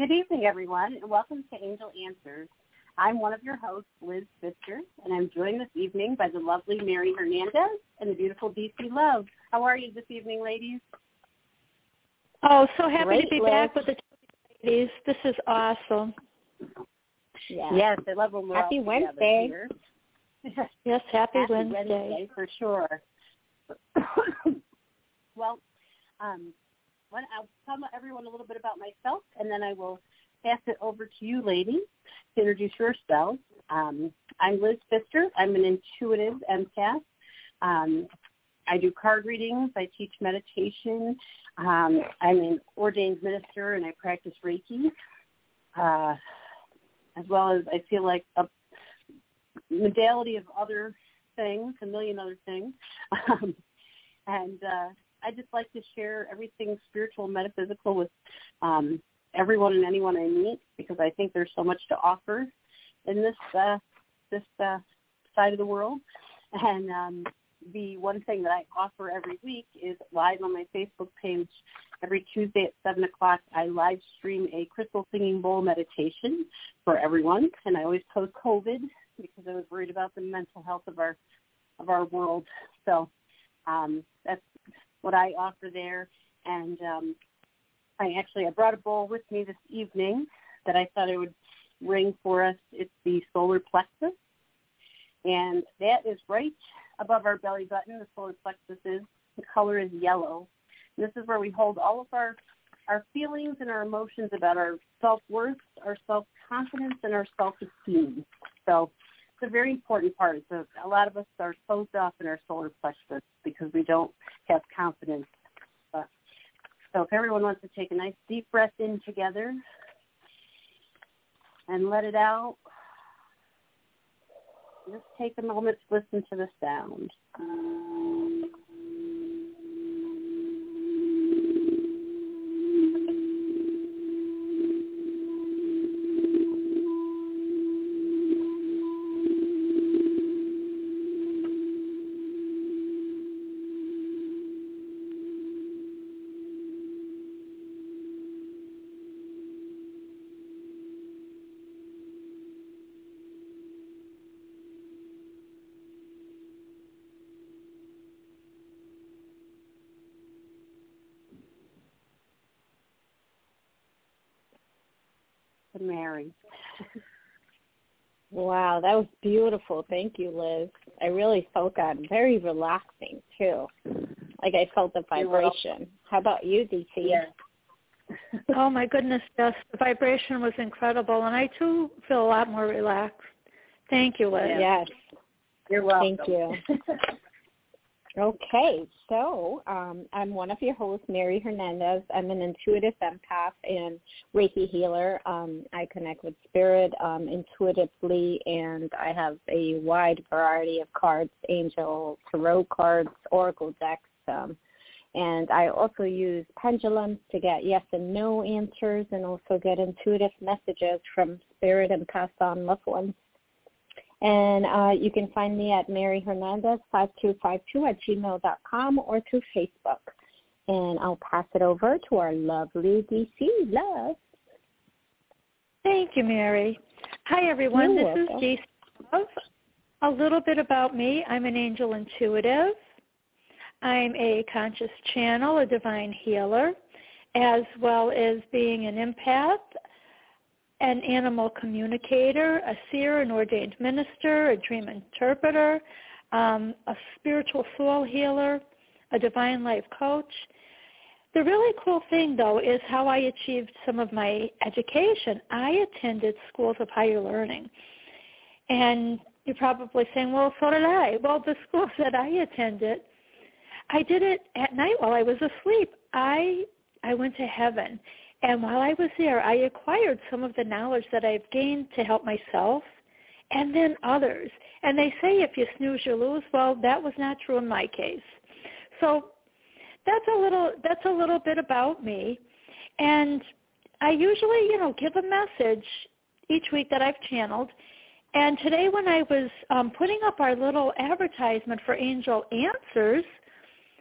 Good evening, everyone, and welcome to Angel Answers. I'm one of your hosts, Liz Pfister, and I'm joined this evening by the lovely Mary Hernandez and the beautiful DC Love. How are you this evening, ladies? Oh, so happy Great, to be Liz. back with the ladies. This is awesome. Yes, I love when we're Happy all Wednesday. here. Yes, happy Wednesday. for sure. Well, I'll tell everyone a little bit about myself, and then I will pass it over to you, ladies, to introduce yourselves. I'm Liz Pfister. I'm an intuitive empath. I do card readings. I teach meditation. I'm an ordained minister, and I practice Reiki, as well as I feel like a modality of other things, a million other things. I just like to share everything spiritual and metaphysical with everyone and anyone I meet, because I think there's so much to offer in this side of the world. And the one thing that I offer every week is live on my Facebook page. Every Tuesday at 7 o'clock, I live stream a crystal singing bowl meditation for everyone. And I always post COVID because I was worried about the mental health of our world. So that's what I offer there. And I brought a bowl with me this evening that I thought I would ring for us. It's the solar plexus, and that is right above our belly button. The solar plexus is, the color is yellow. And this is where we hold all of our feelings and our emotions about our self-worth, our self-confidence, and our self-esteem. So it's a very important part. So a lot of us are closed off in our solar plexus because we don't have confidence. So if everyone wants to take a nice deep breath in together and let it out, just take a moment to listen to the sound. To Mary. Wow, that was beautiful. Thank you, Liz. I really felt that. Very relaxing, too. Like I felt the vibration. How about you, DC? Yes. Oh, my goodness, yes. The vibration was incredible, and I, too, feel a lot more relaxed. Thank you, Liz. Yes. You're welcome. Thank you. Okay, so I'm one of your hosts, Mary Hernandez. I'm an intuitive empath and Reiki healer. I connect with spirit intuitively, and I have a wide variety of cards, angel, tarot cards, oracle decks, and I also use pendulums to get yes and no answers, and also get intuitive messages from spirit and passed on loved ones. And you can find me at maryhernandez5252@gmail.com or through Facebook. And I'll pass it over to our lovely DC Love. Thank you, Mary. Hi, everyone. You're This welcome. is DC Love. A little bit about me. I'm an angel intuitive. I'm a conscious channel, a divine healer, as well as being an empath, an animal communicator, a seer, an ordained minister, a dream interpreter, a spiritual soul healer, a divine life coach. The really cool thing, though, is how I achieved some of my education. I attended schools of higher learning. And you're probably saying, well, so did I. Well, the schools that I attended, I did it at night while I was asleep. I went to heaven. And while I was there, I acquired some of the knowledge that I've gained to help myself and then others. And they say if you snooze, you lose. Well, that was not true in my case. So that's a little bit about me. And I usually, give a message each week that I've channeled. And today when I was putting up our little advertisement for Angel Answers,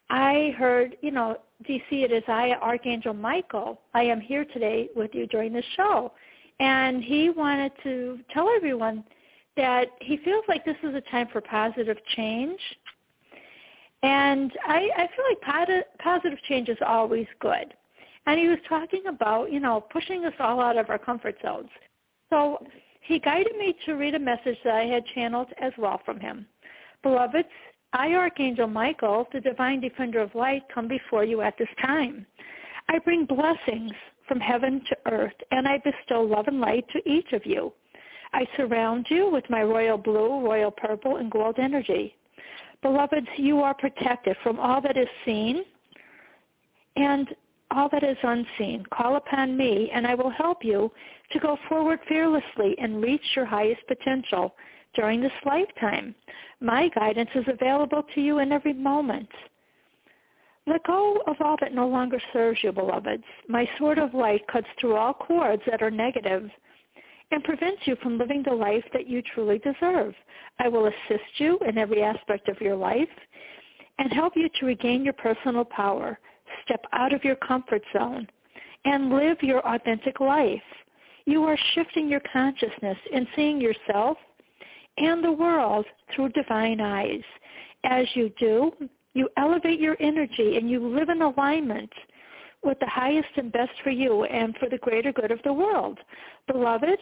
I heard, do you see it as Archangel Michael? I am here today with you during the show. And he wanted to tell everyone that he feels like this is a time for positive change. And I feel like positive change is always good. And he was talking about, pushing us all out of our comfort zones. So he guided me to read a message that I had channeled as well from him. Beloveds, I, Archangel Michael, the divine defender of light, come before you at this time. I bring blessings from heaven to earth, and I bestow love and light to each of you. I surround you with my royal blue, royal purple, and gold energy. Beloveds, you are protected from all that is seen and all that is unseen. Call upon me, and I will help you to go forward fearlessly and reach your highest potential during this lifetime. My guidance is available to you in every moment. Let go of all that no longer serves you, beloveds. My sword of light cuts through all cords that are negative and prevents you from living the life that you truly deserve. I will assist you in every aspect of your life and help you to regain your personal power, step out of your comfort zone, and live your authentic life. You are shifting your consciousness and seeing yourself and the world through divine eyes. As you do, you elevate your energy and you live in alignment with the highest and best for you and for the greater good of the world. Beloveds,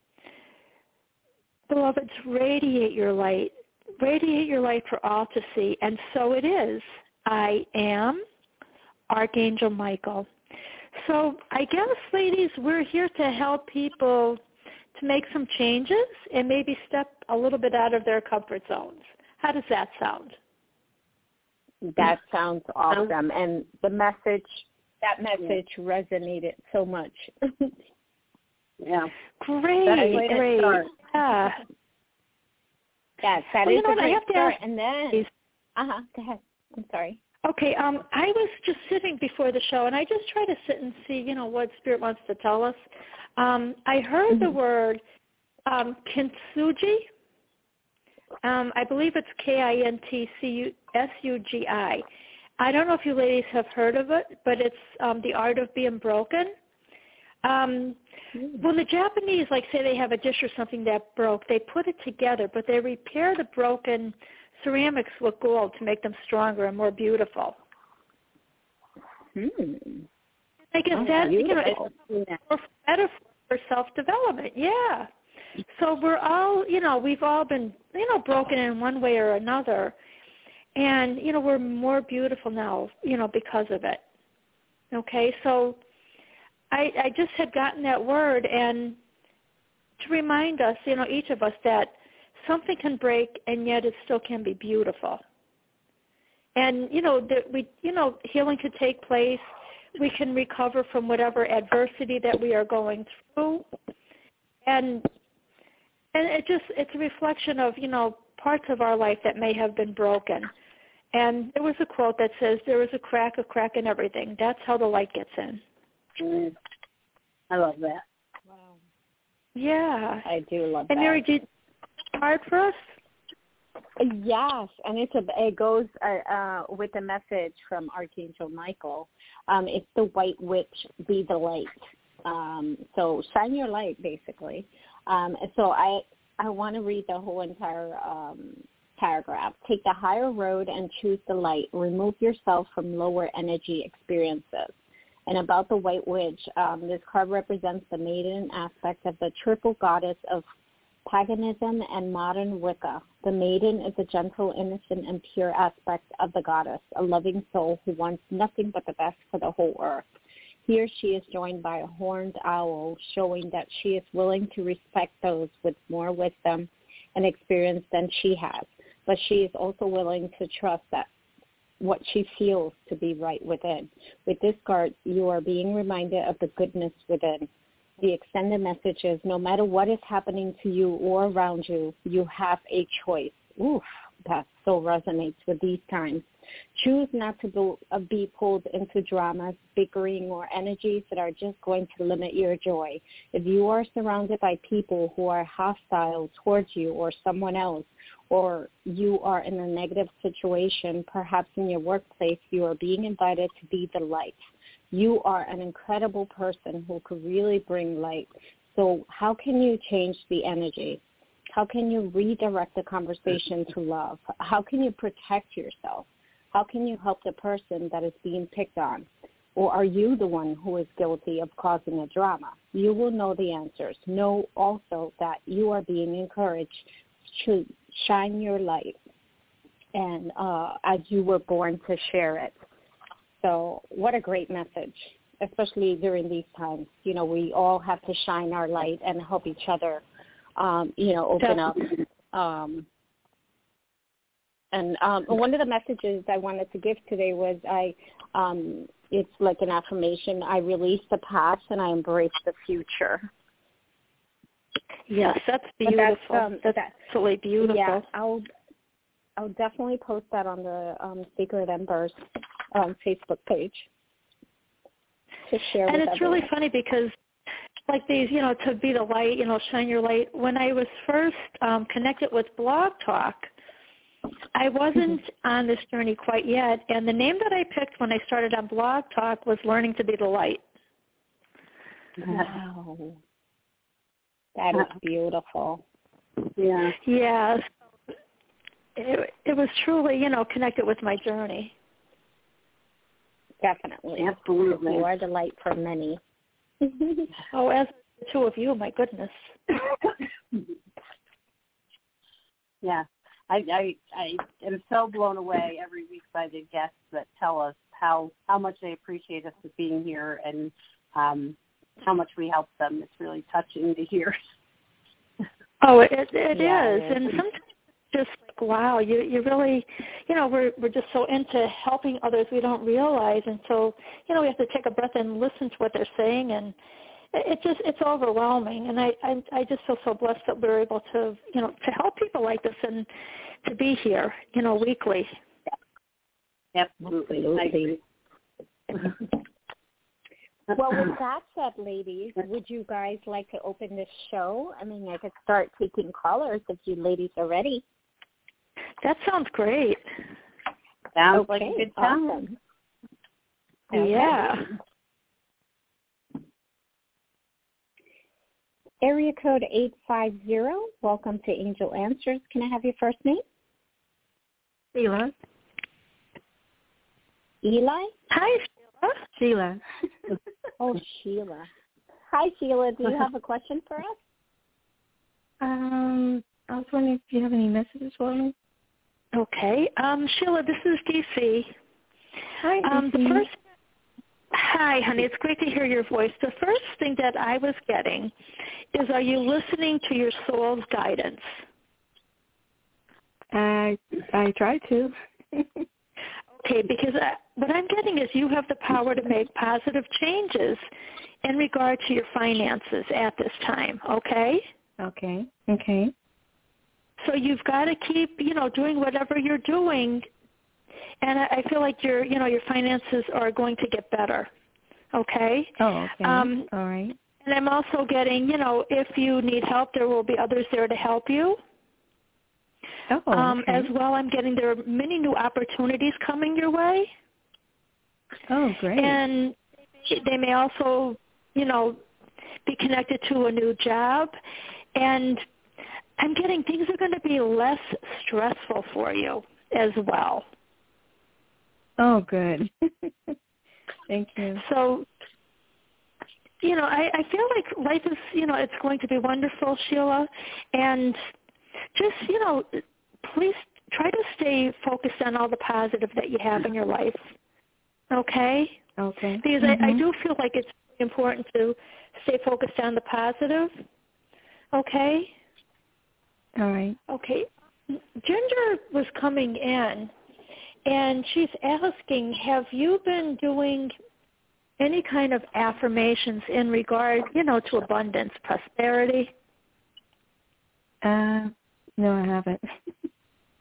radiate your light. Radiate your light for all to see, and so it is. I am Archangel Michael. So I guess, ladies, we're here to help people to make some changes and maybe step a little bit out of their comfort zones. How does that sound? That sounds awesome. And that message resonated so much. Yeah. Great. Yeah. Yes, that is a great start. Ask, and then, go ahead. I'm sorry. Okay, I was just sitting before the show, and I just try to sit and see, what Spirit wants to tell us. I heard the word kintsugi. I believe it's KINTSUGI. I don't know if you ladies have heard of it, but it's the art of being broken. When the Japanese, say they have a dish or something that broke, they put it together, but they repair the broken ceramics with gold to make them stronger and more beautiful. I guess that's, it's better for self-development, yeah. So we're all, we've all been, broken in one way or another. And, we're more beautiful now, because of it. Okay, so I just had gotten that word, and to remind us, each of us, that something can break and yet it still can be beautiful. And, that healing could take place. We can recover from whatever adversity that we are going through. And it's a reflection of, parts of our life that may have been broken. And there was a quote that says, there is a crack in everything. That's how the light gets in. I love that. Wow. Yeah. I do love that. And Mary, did it hard for us? Yes, and it goes with the message from Archangel Michael. It's the white witch, be the light. So shine your light, basically. So I want to read the whole entire paragraph. Take the higher road and choose the light. Remove yourself from lower energy experiences. And about the white witch, this card represents the maiden aspect of the triple goddess of paganism and modern Wicca. The maiden is a gentle, innocent, and pure aspect of the goddess, a loving soul who wants nothing but the best for the whole earth. Here she is joined by a horned owl, showing that she is willing to respect those with more wisdom and experience than she has. But she is also willing to trust that what she feels to be right within. With this card, you are being reminded of the goodness within. The extended message is, no matter what is happening to you or around you, you have a choice. oof, that so resonates with these times. Choose not to be pulled into dramas, bickering, or energies that are just going to limit your joy. If you are surrounded by people who are hostile towards you or someone else, or you are in a negative situation, perhaps in your workplace, you are being invited to be the light. You are an incredible person who could really bring light. So how can you change the energy? How can you redirect the conversation to love? How can you protect yourself? How can you help the person that is being picked on? Or are you the one who is guilty of causing a drama? You will know the answers. Know also that you are being encouraged to shine your light, and as you were born to share it. So what a great message, especially during these times. You know, we all have to shine our light and help each other, open up. And one of the messages I wanted to give today was it's like an affirmation. I release the past and I embrace the future. Yes, that's beautiful. That's absolutely beautiful. Yeah, I'll definitely post that on the Sacred Embers Facebook page to share with everyone. And it's really funny because like these, to be the light, shine your light. When I was first connected with Blog Talk, I wasn't on this journey quite yet, and the name that I picked when I started on Blog Talk was Learning to Be the Light. Wow. That is beautiful. Yeah. Yes. It was truly, connected with my journey. Definitely. Absolutely. You are the light for many. Oh, as the two of you, my goodness. Yeah. I am so blown away every week by the guests that tell us how much they appreciate us for being here and how much we help them. It's really touching to hear. Oh, it is. And sometimes it's just like, wow, you really, we're just so into helping others we don't realize. And so, we have to take a breath and listen to what they're saying. And it's overwhelming. And I just feel so blessed that we're able to, to help people like this and to be here, weekly. Absolutely. I agree. Well, with that said, ladies, would you guys like to open this show? I mean, I could start taking callers if you ladies are ready. That sounds great. Sounds like a good time. Awesome. Yeah. Area code 850. Welcome to Angel Answers. Can I have your first name? Sheila. Eli? Hi, Sheila. Oh, Sheila. Hi, Sheila. Do you have a question for us? I was wondering if you have any messages for me. Okay. Sheila, this is DC. Hi, DC. Hi, honey. It's great to hear your voice. The first thing that I was getting is, are you listening to your soul's guidance? I try to. Okay, because what I'm getting is you have the power to make positive changes in regard to your finances at this time, okay? Okay. So you've got to keep, doing whatever you're doing, and I feel like your finances are going to get better, okay? Oh, okay. All right. And I'm also getting, if you need help, there will be others there to help you. Oh, okay. As well, I'm getting there are many new opportunities coming your way. Oh, great. And they may also, be connected to a new job. And I'm getting things are going to be less stressful for you as well. Oh, good. Thank you. So, I feel like life is, it's going to be wonderful, Sheila. And just, please try to stay focused on all the positive that you have in your life, okay? Okay. Because I do feel like it's important to stay focused on the positive, okay? All right. Okay. Ginger was coming in, and she's asking, have you been doing any kind of affirmations in regard, to abundance, prosperity? No, I haven't.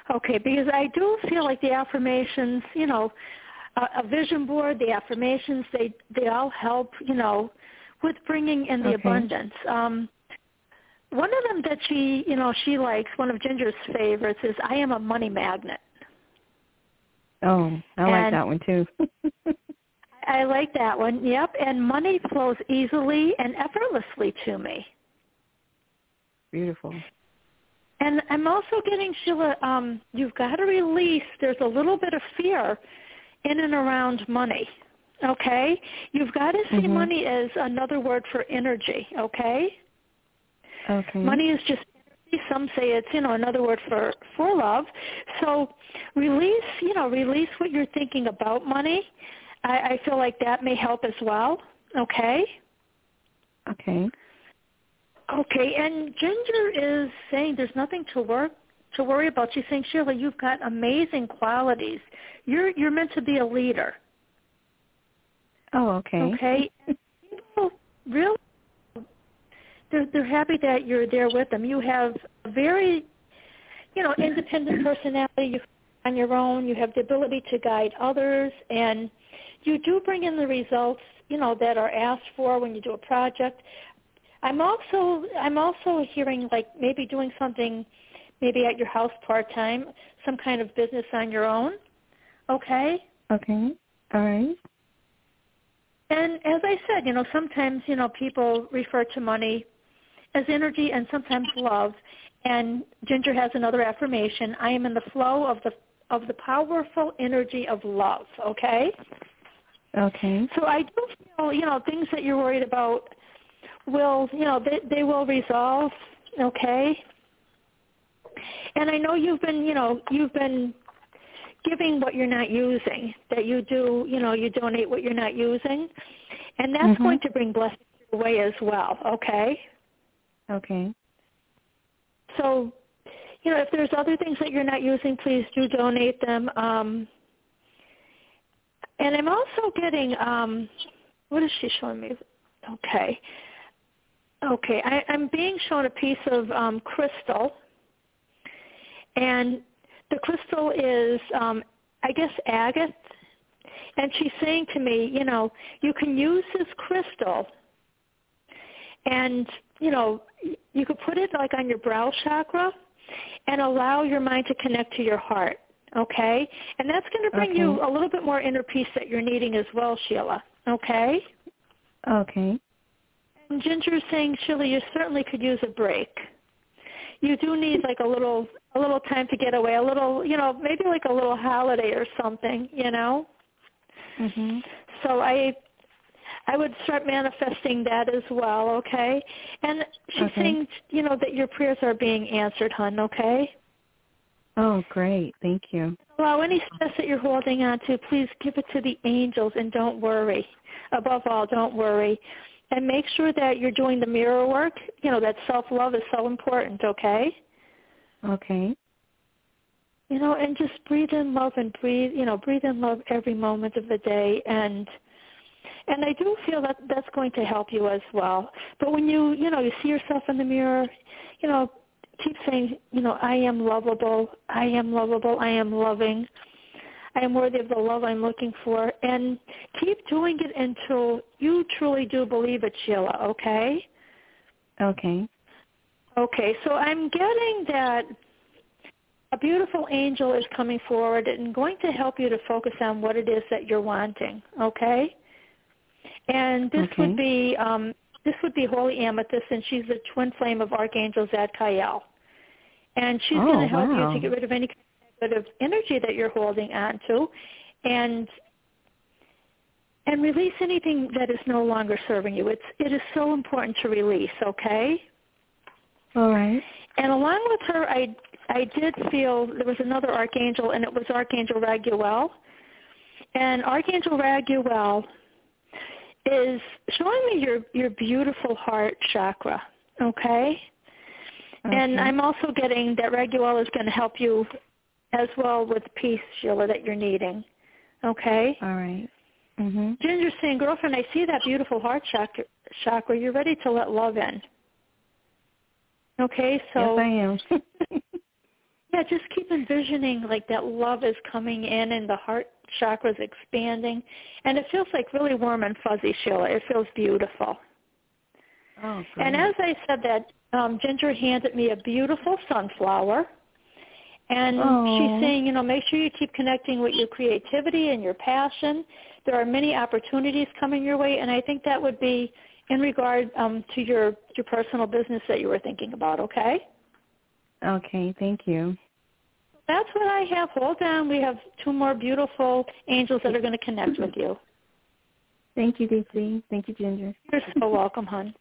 Okay, because I do feel like the affirmations, you know, a vision board, the affirmations, they all help, you know, with bringing in the abundance. One of them that she likes, one of Ginger's favorites, is I am a money magnet. Oh, I like that one too. I like that one, yep, and money flows easily and effortlessly to me. Beautiful. And I'm also getting, Sheila, you've got to release, there's a little bit of fear in and around money, okay? You've got to see money as another word for energy, okay? Okay. Money is just energy. Some say it's, you know, another word for love. So release what you're thinking about money. I feel like that may help as well, okay? Okay. Okay, and Ginger is saying there's nothing to worry about. She's saying, Sheila, you've got amazing qualities. You're meant to be a leader. Oh, okay. Okay. People really, they're happy that you're there with them. You have a very, you know, independent personality. You're on your own. You have the ability to guide others, and you do bring in the results, you know, that are asked for when you do a project. I'm also hearing like maybe doing something maybe at your house part-time, some kind of business on your own, okay? Okay, all right. And as I said, you know, sometimes, you know, people refer to money as energy and sometimes love, and Ginger has another affirmation, I am in the flow of the powerful energy of love, okay? Okay. So I do feel, you know, things that you're worried about will, you know, they will resolve, okay? And I know you've been giving what you're not using, that you do, you know, you donate what you're not using, and that's going to bring blessings your way as well, okay? Okay. So, you know, if there's other things that you're not using, please do donate them. And I'm also getting, what is she showing me? Okay. Okay, I'm being shown a piece of crystal, and the crystal is, I guess, agate, and she's saying to me, you know, you can use this crystal, and, you know, you could put it like on your brow chakra and allow your mind to connect to your heart, okay? And that's going to bring you a little bit more inner peace that you're needing as well, Sheila, okay? Okay. And Ginger is saying, Sheila, you certainly could use a break. You do need like a little time to get away, a little, you know, maybe like a little holiday or something, you know. So I would start manifesting that as well, okay? And she's saying, you know, that your prayers are being answered, hon, okay? Oh, great. Thank you. Allow any stress that you're holding on to, please give it to the angels and don't worry. Above all, don't worry. And make sure that you're doing the mirror work. You know, that self-love is so important, okay? Okay. You know, and just breathe in love and breathe in love every moment of the day. And I do feel that that's going to help you as well. But when you see yourself in the mirror, you know, keep saying, you know, I am lovable, I am lovable, I am loving. I am worthy of the love I'm looking for. And keep doing it until you truly do believe it, Sheila, okay? Okay. Okay, so I'm getting that a beautiful angel is coming forward and going to help you to focus on what it is that you're wanting, okay? And this would be Holy Amethyst, and she's the twin flame of Archangel Zadkiel. And she's going to help you to get rid of any of energy that you're holding on to, and release anything that is no longer serving you. It is so important to release, okay? All right. And along with her, I did feel there was another archangel, and it was Archangel Raguel. And Archangel Raguel is showing me your beautiful heart chakra, okay? And I'm also getting that Raguel is going to help you as well with peace, Sheila, that you're needing. Okay? All right. Ginger's saying, girlfriend, I see that beautiful heart chakra. You're ready to let love in. Okay, so... Yes, I am. Yeah, just keep envisioning like that love is coming in and the heart chakra is expanding. And it feels like really warm and fuzzy, Sheila. It feels beautiful. Oh, great. And as I said that, Ginger handed me a beautiful sunflower. And she's saying, make sure you keep connecting with your creativity and your passion. There are many opportunities coming your way, and I think that would be in regard to your personal business that you were thinking about, okay? Okay, thank you. That's what I have. Hold on. We have 2 more beautiful angels that are going to connect with you. Thank you, DC. Thank you, Ginger. You're so welcome, hon.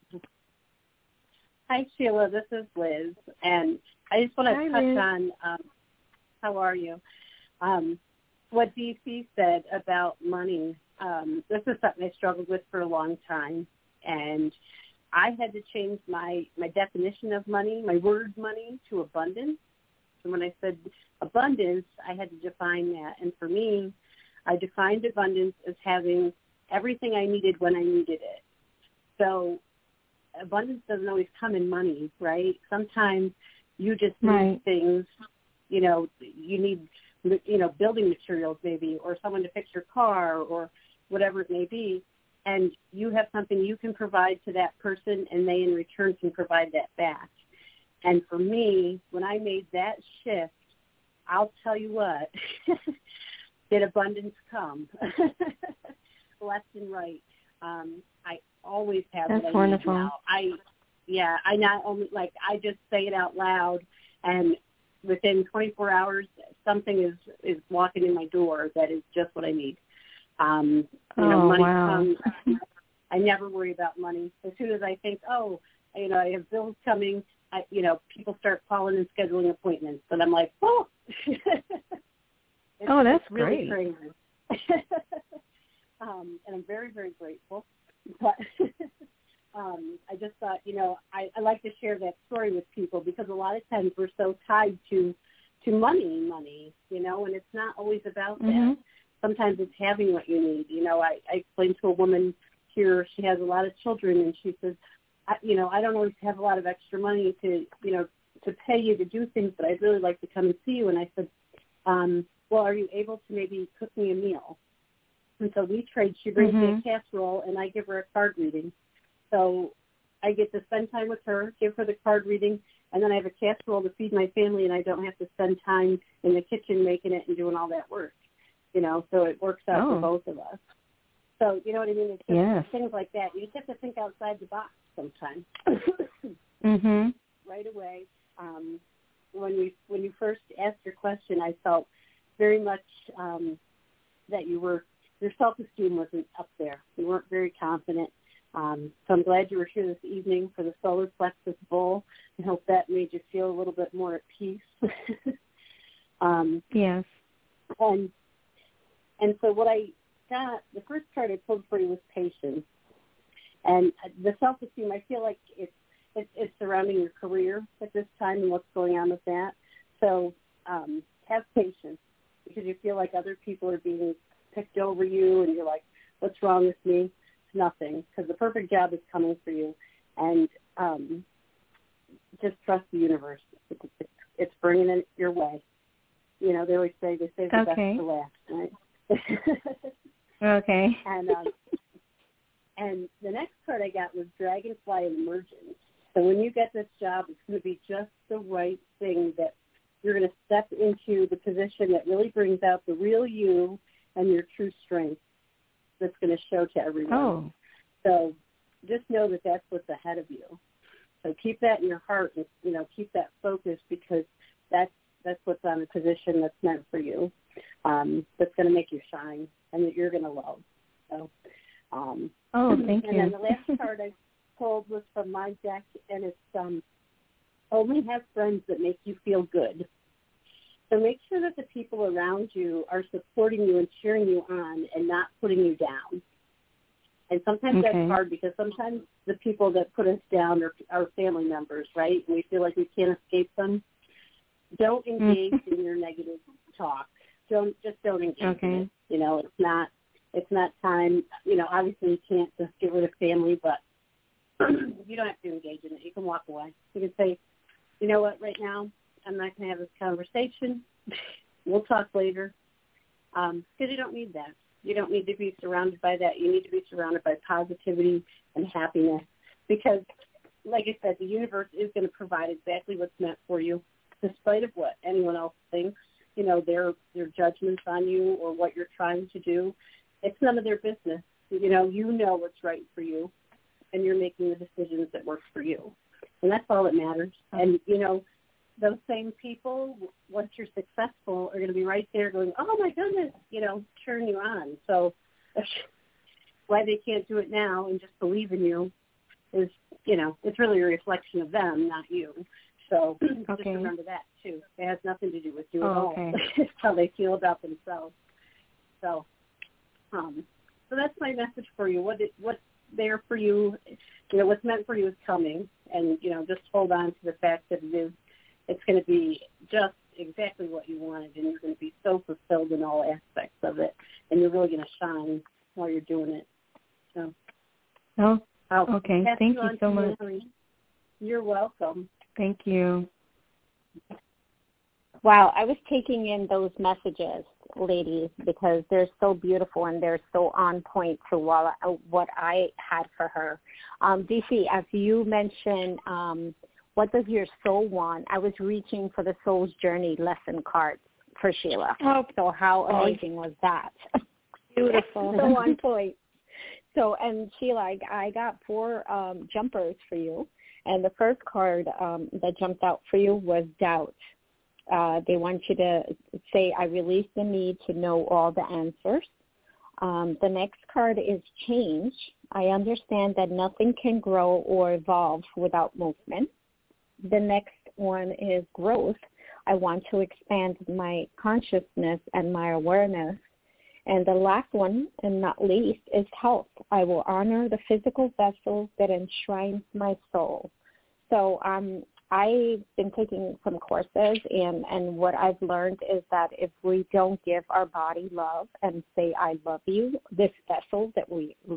Hi, Sheila. This is Liz, and I just want to touch Liz. on how are you? What DC said about money. This is something I struggled with for a long time, and I had to change my definition of money, my word money, to abundance. And when I said abundance, I had to define that. And for me, I defined abundance as having everything I needed when I needed it. So abundance doesn't always come in money, right? Sometimes you just need things, you need, building materials maybe, or someone to fix your car or whatever it may be. And you have something you can provide to that person, and they in return can provide that back. And for me, when I made that shift, I'll tell you what, did abundance come left and right. I always have. That's what I wonderful. Need now. I not only I just say it out loud, and within 24 hours, something is walking in my door that is just what I need. Money comes. I never worry about money. As soon as I think, I have bills coming, people start calling and scheduling appointments, and I'm like, that's really great. Crazy. And I'm very, very grateful. But I just thought, I like to share that story with people because a lot of times we're so tied to money, and it's not always about that. Sometimes it's having what you need. I explained to a woman here, she has a lot of children, and she says, I don't always have a lot of extra money to pay you to do things, but I'd really like to come and see you. And I said, well, are you able to maybe cook me a meal? And so we trade. She brings me a casserole, and I give her a card reading. So I get to spend time with her, give her the card reading, and then I have a casserole to feed my family, and I don't have to spend time in the kitchen making it and doing all that work. So it works out for both of us. So, you know what I mean? It's just things like that. You just have to think outside the box sometimes. Right away. When you first asked your question, I felt very much that your self-esteem wasn't up there. You weren't very confident. So I'm glad you were here this evening for the solar plexus bowl. I hope that made you feel a little bit more at peace. Yes. And so what I got, the first card I pulled for you was patience. And the self-esteem, I feel like it's surrounding your career at this time and what's going on with that. So have patience because you feel like other people are being picked over you and you're like, what's wrong with me? It's nothing because the perfect job is coming for you. And just trust the universe. It's bringing it your way. They always say the best to last, right? Okay. And the next card I got was Dragonfly Emergence. So when you get this job, it's going to be just the right thing that you're going to step into the position that really brings out the real you and your true strength that's going to show to everyone. So just know that that's what's ahead of you. So keep that in your heart and, keep that focus because that's what's on the position that's meant for you. That's going to make you shine and that you're going to love. So, thank you. And then the last card I pulled was from my deck, and it's only have friends that make you feel good. So make sure that the people around you are supporting you and cheering you on and not putting you down. And sometimes that's hard because sometimes the people that put us down are family members, right? And we feel like we can't escape them. Don't engage in your negative talk. Don't engage in it. It's not time. Obviously you can't just get rid of family, but you don't have to engage in it. You can walk away. You can say, you know what, right now I'm not going to have this conversation. We'll talk later. Because you don't need that. You don't need to be surrounded by that. You need to be surrounded by positivity and happiness. Because, like I said, the universe is going to provide exactly what's meant for you, despite of what anyone else thinks, you know, their judgments on you or what you're trying to do. It's none of their business. You know what's right for you, and you're making the decisions that work for you. And that's all that matters. And, you know, those same people, once you're successful, are going to be right there going, oh, my goodness, you know, cheering you on. So why they can't do it now and just believe in you is, you know, it's really a reflection of them, not you. So just remember that, too. It has nothing to do with you at all. Okay. It's how they feel about themselves. So that's my message for you. What's there for you, you know, what's meant for you is coming. And, you know, just hold on to the fact that it's going to be just exactly what you wanted, and you're going to be so fulfilled in all aspects of it, and you're really going to shine while you're doing it. So, okay. Thank you so much. Mary. You're welcome. Thank you. Wow, I was taking in those messages, ladies, because they're so beautiful and they're so on point to what I had for her. DC, as you mentioned, what does your soul want? I was reaching for the Soul's Journey lesson cards for Sheila. Oh, so how amazing was that? Beautiful. So on point. So, and Sheila, I got 4 jumpers for you. And the first card that jumped out for you was doubt. They want you to say, I release the need to know all the answers. The next card is change. I understand that nothing can grow or evolve without movement. The next one is growth. I want to expand my consciousness and my awareness. And the last one, and not least, is health. I will honor the physical vessels that enshrine my soul. So I've been taking some courses, and what I've learned is that if we don't give our body love and say, I love you, this vessel that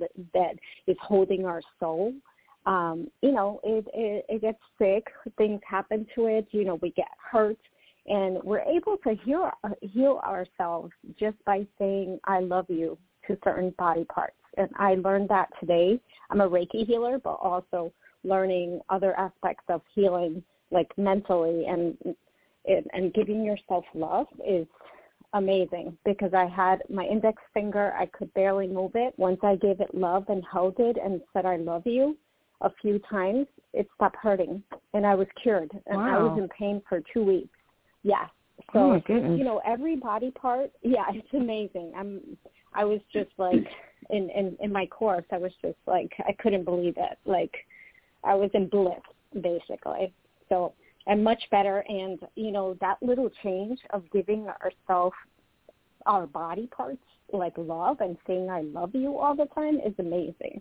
is holding our soul, you know, it gets sick. Things happen to it. You know, we get hurt. And we're able to heal ourselves just by saying, I love you to certain body parts. And I learned that today. I'm a Reiki healer, but also learning other aspects of healing, like mentally, and giving yourself love is amazing, because I had my index finger, I could barely move it. Once I gave it love and held it and said, I love you a few times, it stopped hurting, and I was cured. And I was in pain for 2 weeks. Yes. So, oh my goodness. You know, every body part, it's amazing. I was just like, in my course, I was just like, I couldn't believe it. Like, I was in bliss, basically. So I'm much better. And, you know, that little change of giving ourselves, our body parts, like love and saying I love you all the time is amazing.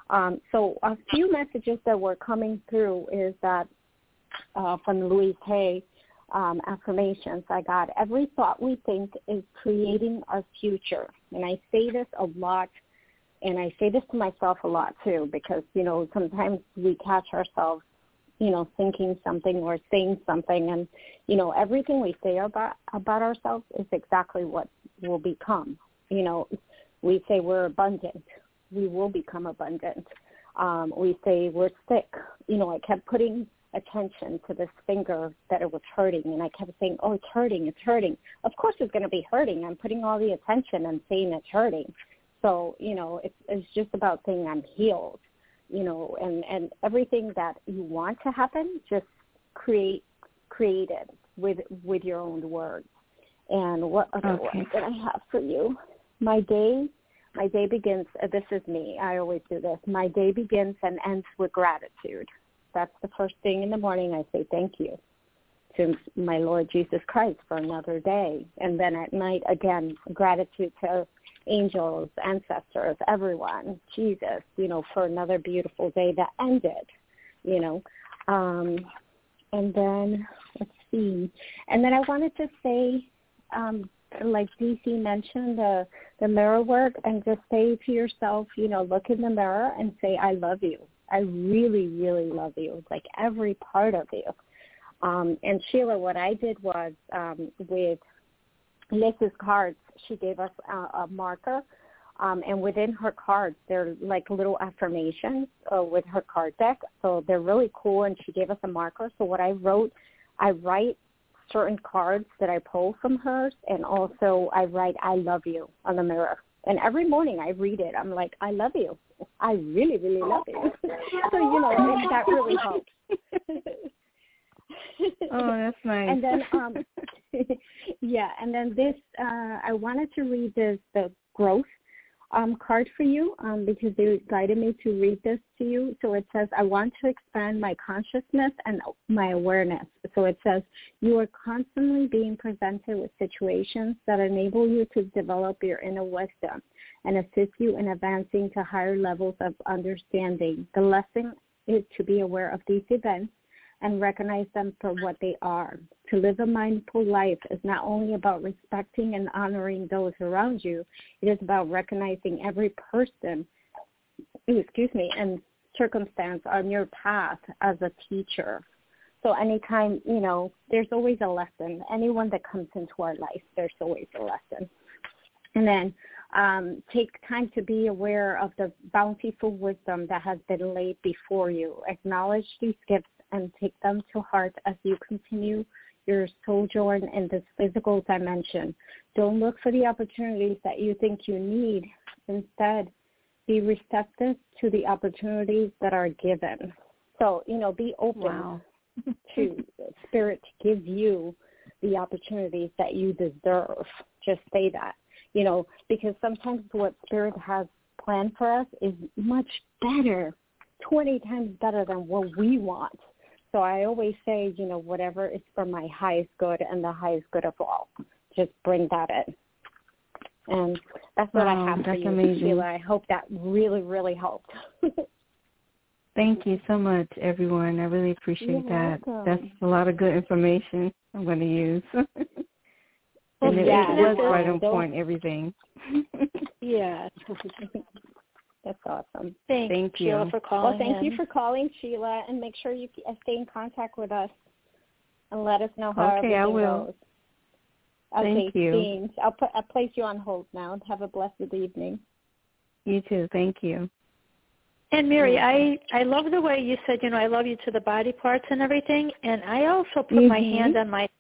So a few messages that were coming through is that from Louise Hay, affirmations I got, every thought we think is creating our future. And I say this a lot, and I say this to myself a lot too, because, you know, sometimes we catch ourselves, you know, thinking something or saying something, and, you know, everything we say about ourselves is exactly what will become. You know, we say we're abundant, we will become abundant. We say we're sick. You know, I kept putting attention to this finger that it was hurting, and I kept saying, oh, it's hurting. Of course it's going to be hurting. I'm putting all the attention and saying it's hurting. So, you know, it's just about saying I'm healed, you know, and everything that you want to happen, just create it with your own words. And what other ones that I have for you? My day begins, this is me, I always do this. My day begins and ends with gratitude. That's the first thing in the morning. I say thank you to my Lord Jesus Christ for another day. And then at night, again, gratitude to angels, ancestors, everyone, Jesus, you know, for another beautiful day that ended, you know. And then, let's see. And then I wanted to say, like DC mentioned, the mirror work, and just say to yourself, you know, look in the mirror and say, I love you. I really, really love you, like every part of you. And Sheila, what I did was with Liz's cards, she gave us a marker, and within her cards, they're like little affirmations with her card deck. So they're really cool, and she gave us a marker. So what I write certain cards that I pull from hers, and also I write I love you on the mirror. And every morning I read it. I'm like, I love you. I really, really love you. So, you know, that really helps. Oh, that's nice. And then, yeah, and then this, I wanted to read the growth card for you because they guided me to read this to you. So it says, I want to expand my consciousness and my awareness. So it says, you are constantly being presented with situations that enable you to develop your inner wisdom and assist you in advancing to higher levels of understanding. The lesson is to be aware of these events and recognize them for what they are. To live a mindful life is not only about respecting and honoring those around you, it is about recognizing every person, and circumstance on your path as a teacher. So anytime, you know, there's always a lesson. Anyone that comes into our life, there's always a lesson. And then take time to be aware of the bountiful wisdom that has been laid before you. Acknowledge these gifts and take them to heart as you continue your sojourn in this physical dimension. Don't look for the opportunities that you think you need. Instead, be receptive to the opportunities that are given. So, you know, be open to Spirit to give you the opportunities that you deserve. Just say that, you know, because sometimes what Spirit has planned for us is much better, 20 times better than what we want. So I always say, you know, whatever is for my highest good and the highest good of all, just bring that in. And that's what I have for you, amazing. Sheila. I hope that really, really helped. Thank you so much, everyone. I really appreciate that. Welcome. That's a lot of good information I'm going to use. Well, and it was right on point, everything. Yeah. That's awesome. Thank you, Sheila, for calling. Well, thank you for calling, Sheila, and make sure you stay in contact with us and let us know how everything goes. Thank you. Thanks. I'll place you on hold now. Have a blessed evening. You too. Thank you. And Mary, I love the way you said, you know, I love you to the body parts and everything. And I also put my hand on my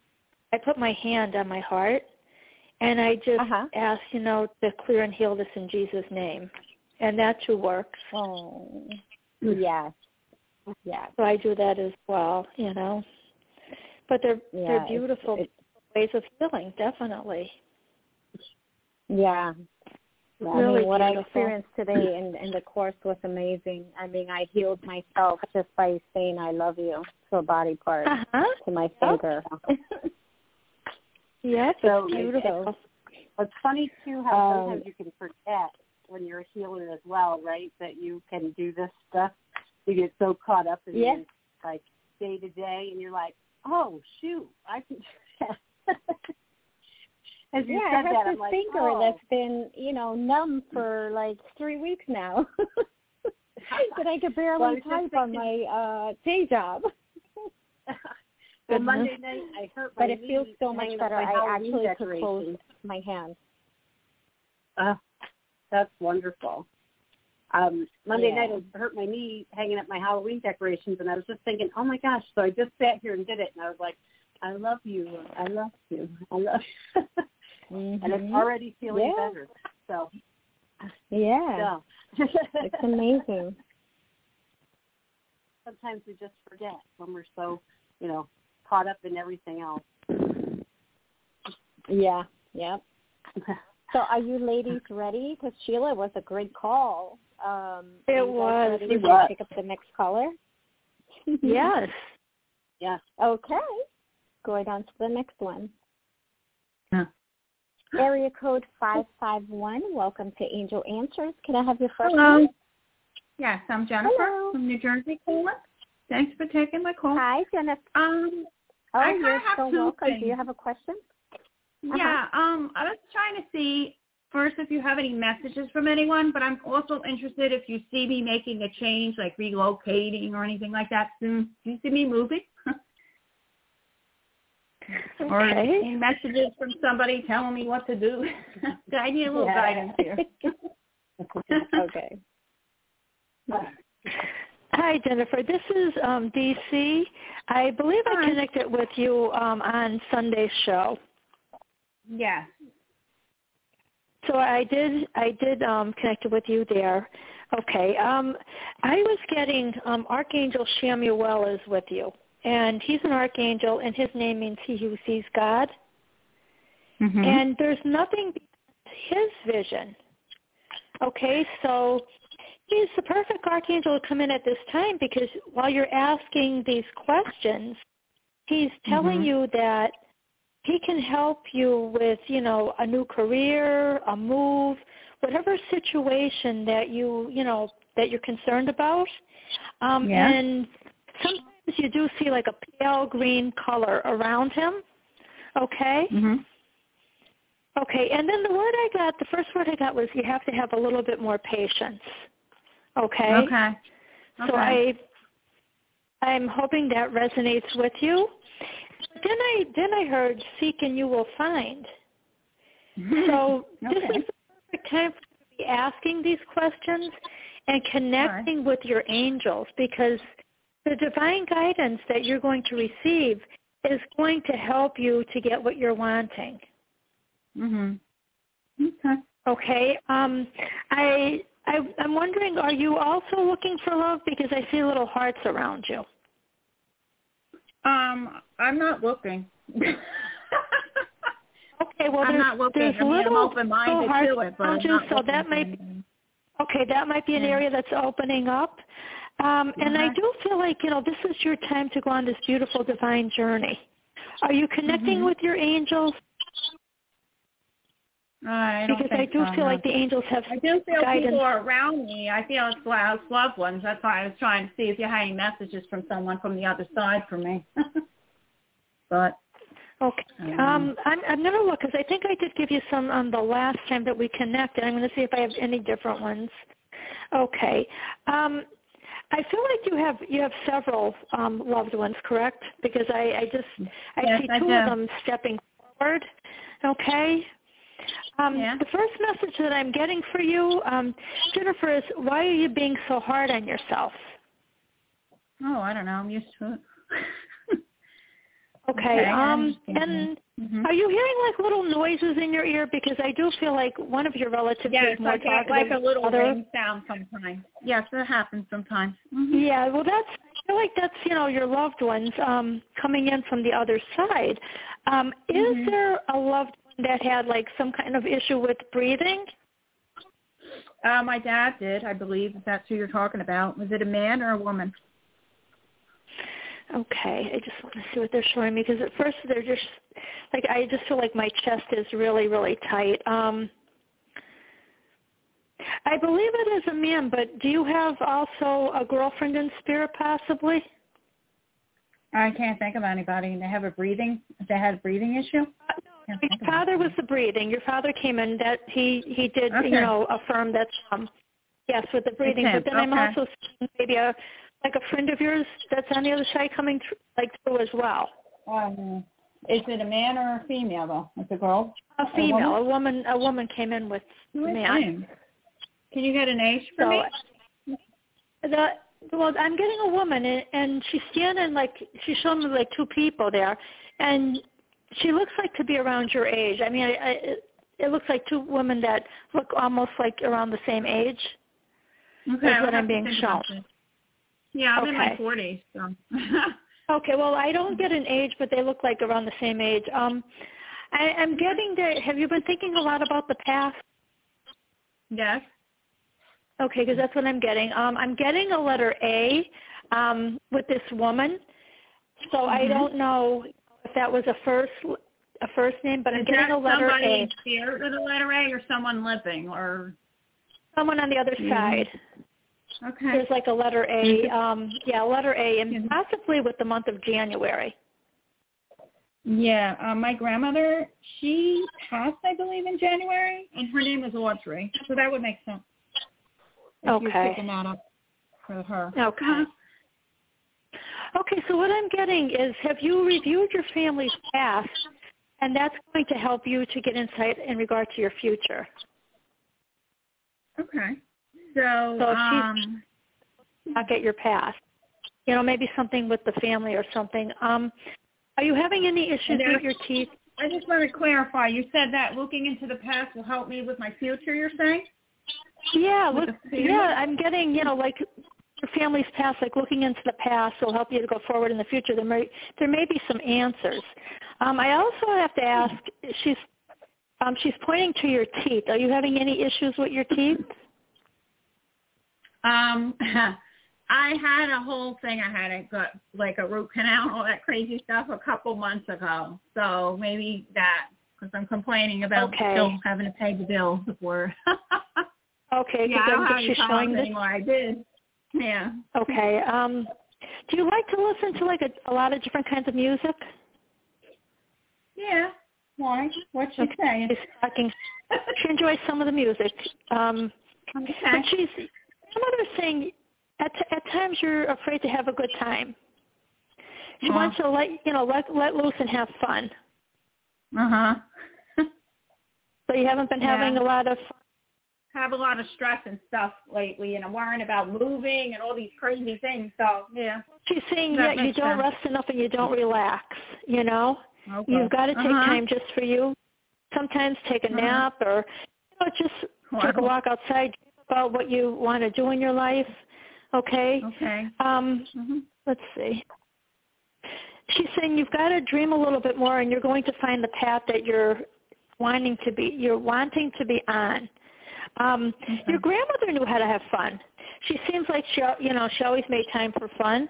heart, and I just ask, you know, to clear and heal this in Jesus' name. And that too works. Oh, yes. Yes. So I do that as well, you know. But they're beautiful ways of healing, definitely. Yeah. Really I mean, what beautiful. I experienced today in the course was amazing. I mean, I healed myself just by saying I love you to a body part, to my finger. Yeah, so it's beautiful. It's funny, too, how sometimes you can forget when you're a healer as well, right, that you can do this stuff. You get so caught up in like day to day, and you're like, oh, shoot, I can do that. As you said I have that, this I'm like, finger that's been, you know, numb for like 3 weeks now. That I could barely type on my day job. Well, Monday night I hurt my knee. But it feels so much better. I actually could close my hands. That's wonderful. Monday night I hurt my knee hanging up my Halloween decorations, and I was just thinking, oh, my gosh. So I just sat here and did it, and I was like, I love you. I love you. I love you. And it's already feeling better. So, it's amazing. Sometimes we just forget when we're so, you know, caught up in everything else. Yeah, yeah. So are you ladies ready? Because Sheila was a great call. It was. Ready to pick up the next caller? Yes. Yes. Okay. Going on to the next one. Yeah. Area code 551. Welcome to Angel Answers. Can I have your first Hello. name? Yes, I'm Jennifer from New Jersey calling. Thanks for taking my call. Hi, Jennifer. You're so welcome. Things. Do you have a question? Yeah, I was trying to see first if you have any messages from anyone, but I'm also interested if you see me making a change, like relocating or anything like that soon. Do you see me moving? Or Okay. any messages from somebody telling me what to do. I need a little guidance here. Okay. Hi, Jennifer. This is DC. I believe I Hi. connected with you on Sunday's show. Yes. So I did connect with you there. Okay. I was getting Archangel Shamuel is with you, and he's an archangel, and his name means he who sees God. Mm-hmm. And there's nothing beyond his vision. Okay, so he's the perfect archangel to come in at this time because while you're asking these questions, he's telling you that he can help you with, a new career, a move, whatever situation that that you're concerned about. And sometimes you do see like a pale green color around him. Okay? Mm-hmm. Okay, and then the first word I got was you have to have a little bit more patience. Okay? Okay. So I'm hoping that resonates with you. Then I heard seek and you will find. So this is the perfect time for you to be asking these questions and connecting with your angels because the divine guidance that you're going to receive is going to help you to get what you're wanting. Okay. Okay. I'm wondering, are you also looking for love? Because I see little hearts around you. I'm not looking. Okay, well, I'm not looking. I'm open-minded to it, but I'm not so that might be an area that's opening up. And I do feel like, this is your time to go on this beautiful divine journey. Are you connecting with your angels? I don't because think I do so, feel no. like the angels have I do feel guidance. people are around me. I feel it's loved ones. That's why I was trying to see if you had any messages from someone from the other side for me. But okay, I'm going to look because I think I did give you some on the last time that we connected. I'm going to see if I have any different ones. Okay. I feel like you have several loved ones, correct? Because I see two of them stepping forward. Okay. The first message that I'm getting for you, Jennifer, is why are you being so hard on yourself? Oh, I don't know. I'm used to it. Okay. And are you hearing like little noises in your ear? Because I do feel like one of your relatives is more talkative. Like a little ring sound sometimes. Yes, that happens sometimes. Yeah, well, I feel like that's, your loved ones coming in from the other side. Is there a loved one that had like some kind of issue with breathing? My dad did, I believe, if that's who you're talking about. Was it a man or a woman? Okay, I just want to see what they're showing me because at first they're just like I just feel like my chest is really, really tight. I believe it is a man, but do you have also a girlfriend in spirit possibly? I can't think of anybody. They have a breathing issue? No, your father was the breathing. Your father came in that he did, affirm that yes, with the breathing. But then I'm also seeing maybe a friend of yours that's on the other side coming through as well. Is it a man or a female though? It's a girl? A female. A woman came in with a man. Can you get an age for me? Well, I'm getting a woman, and she's standing she's showing me like two people there, and she looks like to be around your age. I mean, it looks like two women that look almost like around the same age. Okay, that's what I'm being shown. Yeah, I'm in my 40s. So. Okay, well, I don't get an age, but they look like around the same age. I'm getting that. Have you been thinking a lot about the past? Yes. Okay, because that's what I'm getting. I'm getting a letter A with this woman, so I don't know if that was a first name, but I'm getting a letter A. Is somebody in spirit with a letter A, or someone living, or someone on the other side? Okay. There's like a letter A, letter A, and possibly with the month of January. Yeah, my grandmother, she passed, I believe, in January, and her name is Audrey, so that would make sense. If you're picking that up for her. Okay. Okay, so what I'm getting is, have you reviewed your family's past, and that's going to help you to get insight in regard to your future. Okay. So she's back at your past. Maybe something with the family or something. Are you having any issues with your teeth? I just want to clarify. You said that looking into the past will help me with my future, you're saying? Yeah, I'm getting, like your family's past, like looking into the past will help you to go forward in the future. There may be some answers. I also have to ask, she's pointing to your teeth. Are you having any issues with your teeth? I had a whole thing. I had like a root canal, all that crazy stuff a couple months ago. So maybe that, because I'm complaining about still having to pay the bills before. Okay. Yeah, I don't have any showing this anymore. I did. Yeah. Okay. Do you like to listen to like a lot of different kinds of music? Yeah. Why? What's she saying? She enjoys some of the music. Okay. But some others saying at times you're afraid to have a good time. She wants to let loose and have fun. So you haven't been having a lot of fun. Have a lot of stress and stuff lately, and I'm worrying about moving and all these crazy things. So yeah. She's saying you don't rest enough and you don't relax. Okay. You've got to take time just for you. Sometimes take a nap or just take a walk outside. Dream about what you want to do in your life. Okay. Okay. Let's see. She's saying you've got to dream a little bit more, and you're going to find the path that you're wanting to be on. Your grandmother knew how to have fun. She seems like she always made time for fun.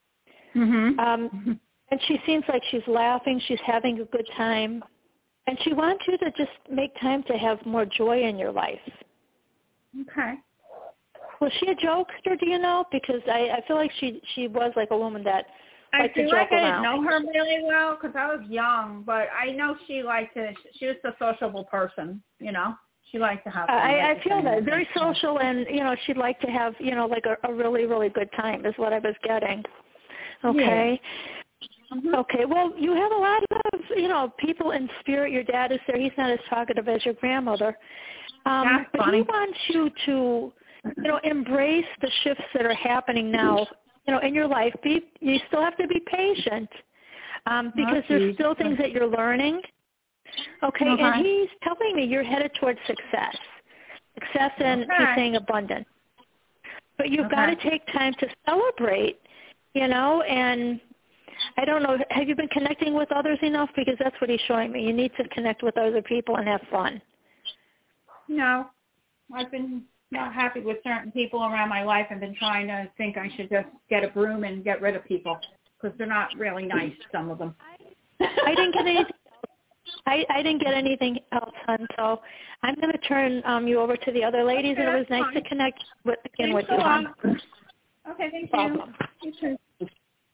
And she seems like she's laughing. She's having a good time, and she wants you to just make time to have more joy in your life. Okay. Was she a jokester? Do you know? Because I feel like she was like a woman that liked to joke around. I didn't know her really well because I was young, but I know she liked to. She was a sociable person. She liked to have fun. I feel that. Very social, and, she'd like to have, like a really, really good time is what I was getting. Okay. Yeah. Okay. Well, you have a lot of, people in spirit. Your dad is there. He's not as talkative as your grandmother. That's but funny. he wants you to, embrace the shifts that are happening now, in your life. You still have to be patient because there's still things that you're learning. Okay, and he's telling me you're headed towards success. And he's saying abundance. But you've got to take time to celebrate, and I don't know, have you been connecting with others enough? Because that's what he's showing me. You need to connect with other people and have fun. No, I've been not happy with certain people around my life. I've been trying to think I should just get a broom and get rid of people because they're not really nice, some of them. I didn't get anything. I didn't get anything else, hon, so I'm going to turn you over to the other ladies, and it was nice to connect with you, hon. Okay, thank you. You too.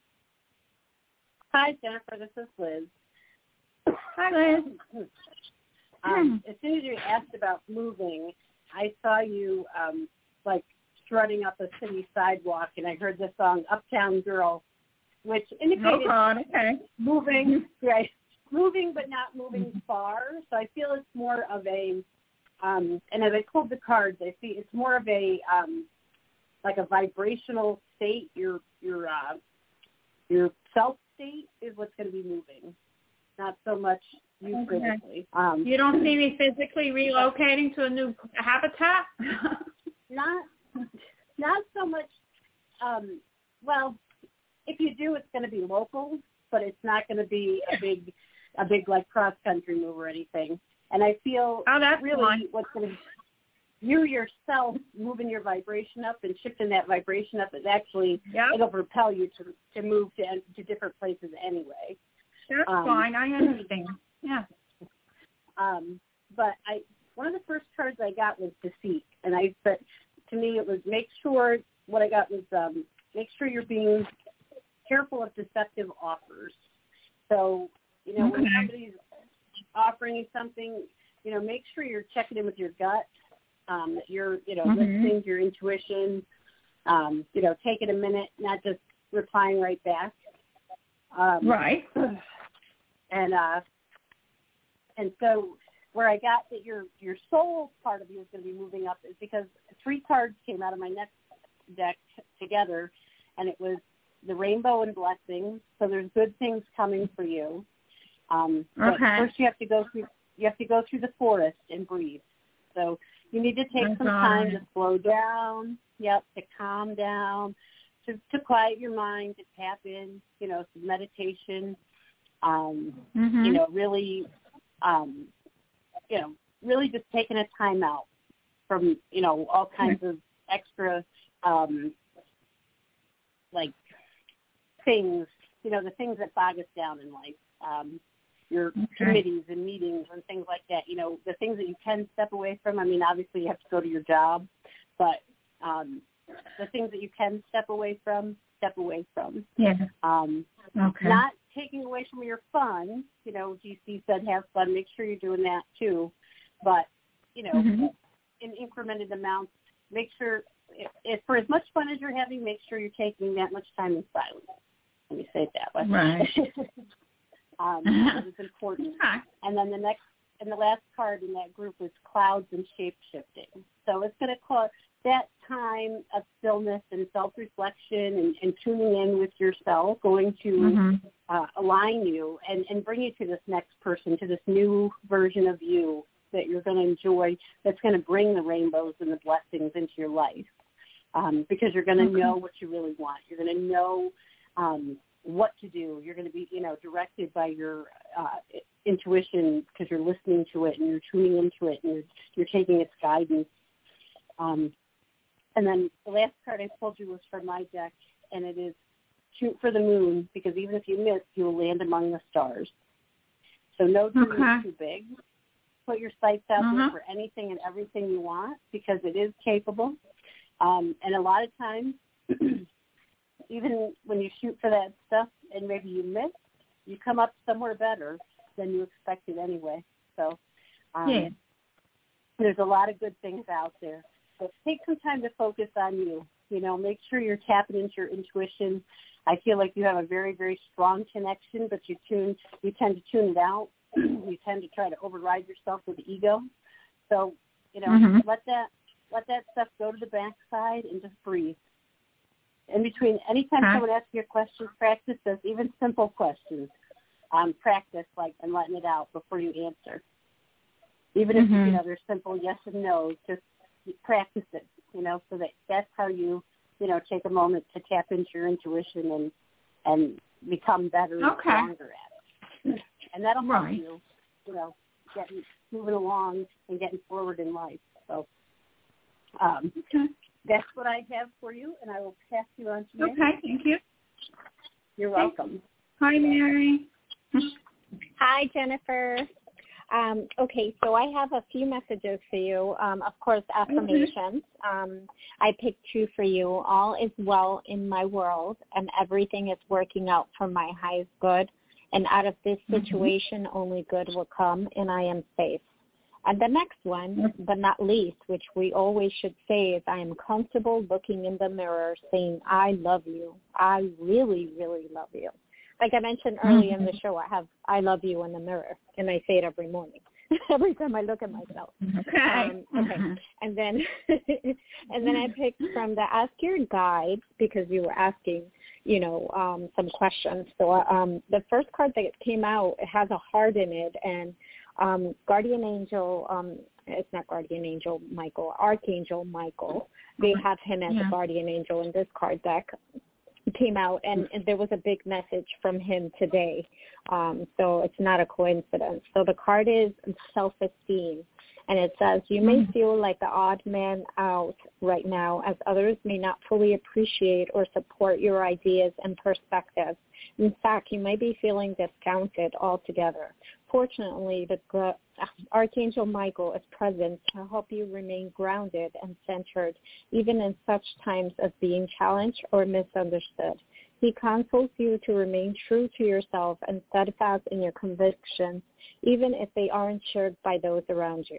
Hi, Jennifer. This is Liz. Hi, Liz. As soon as you asked about moving, I saw you, strutting up a city sidewalk, and I heard the song Uptown Girl, which indicated moving, right? Moving but not moving far. So I feel it's more of a, and as I pulled the cards, I see it's more of a, like a vibrational state. Your self state is what's going to be moving, not so much you physically. You don't see me physically relocating to a new habitat? Not so much. Well, if you do, it's going to be local, but it's not going to be a big like cross country move or anything. And I feel that's really fun. what's going to you yourself moving your vibration up and shifting that vibration up is actually it'll propel you to move to different places anyway. That's fine. I understand. Yeah. But one of the first cards I got was deceit, and but to me it was make sure. What I got was make sure you're being careful of deceptive offers. So when somebody's offering you something, make sure you're checking in with your gut. That you're listening to your intuition. Taking a minute, not just replying right back. Right. And so where I got that your soul part of you is going to be moving up is because 3 cards came out of my next deck together, and it was the rainbow and blessings. So there's good things coming for you. But first you have to go through the forest and breathe. So you need to take some time to slow down. Yep, to calm down, to quiet your mind, to tap in. Some meditation. Really. Really just taking a time out from, all kinds of extra, things, the things that bog us down in life, your committees and meetings and things like that, the things that you can step away from. I mean, obviously you have to go to your job, but the things that you can step away from. Yeah. Not taking away from your fun. GC said have fun. Make sure you're doing that too. But, in incremented amounts, make sure, if for as much fun as you're having, make sure you're taking that much time in silence. Let me say it that way. Right. Because it's important. Okay. And then the last card in that group was clouds and shape-shifting. So it's going to cause that time of stillness and self-reflection and tuning in with yourself going to align you and bring you to this next person, to this new version of you that you're going to enjoy, that's going to bring the rainbows and the blessings into your life, because you're going to know what you really want. You're going to know what to do. You're going to be, directed by your intuition because you're listening to it and you're tuning into it and you're taking its guidance. And then the last card I told you was from my deck, and it is shoot for the moon, because even if you miss, you will land among the stars. So no dream is too big. Put your sights out there for anything and everything you want, because it is capable. And a lot of times, even when you shoot for that stuff and maybe you miss, you come up somewhere better than you expected anyway. So there's a lot of good things out there. But take some time to focus on you. Make sure you're tapping into your intuition. I feel like you have a very, very strong connection, but you tend to tune it out. You tend to try to override yourself with the ego. So, let that stuff go to the backside and just breathe. In between, anytime someone asks you a question, practice this, even simple questions. Practice and letting it out before you answer. Even if they're simple yes and no, just practice it. So that's how you take a moment to tap into your intuition and become better and stronger at it. And that'll help you, getting moving along and getting forward in life. So that's what I have for you, and I will pass you on to Mary. Okay, thank you. You're welcome. Hi, Mary. Hi, Jennifer. Okay, so I have a few messages for you. Of course, affirmations. I picked 2 for you. All is well in my world, and everything is working out for my highest good. And out of this situation, only good will come, and I am safe. And the next one, but not least, which we always should say, is I am comfortable looking in the mirror saying, I love you. I really, really love you. Like I mentioned earlier in the show, I have I love you in the mirror, and I say it every morning, every time I look at myself. Okay. And then I picked from the Ask Your Guide, because you were asking, some questions. So the first card that came out, it has a heart in it, and Guardian Angel, it's not Guardian Angel Michael, Archangel Michael. They have him as a guardian angel in this card deck. Came out, and there was a big message from him today. So it's not a coincidence. So the card is self-esteem, and it says, you may feel like the odd man out right now, as others may not fully appreciate or support your ideas and perspectives. In fact, you may be feeling discounted altogether. Fortunately, the Archangel Michael is present to help you remain grounded and centered, even in such times of being challenged or misunderstood. He counsels you to remain true to yourself and steadfast in your convictions, even if they aren't shared by those around you.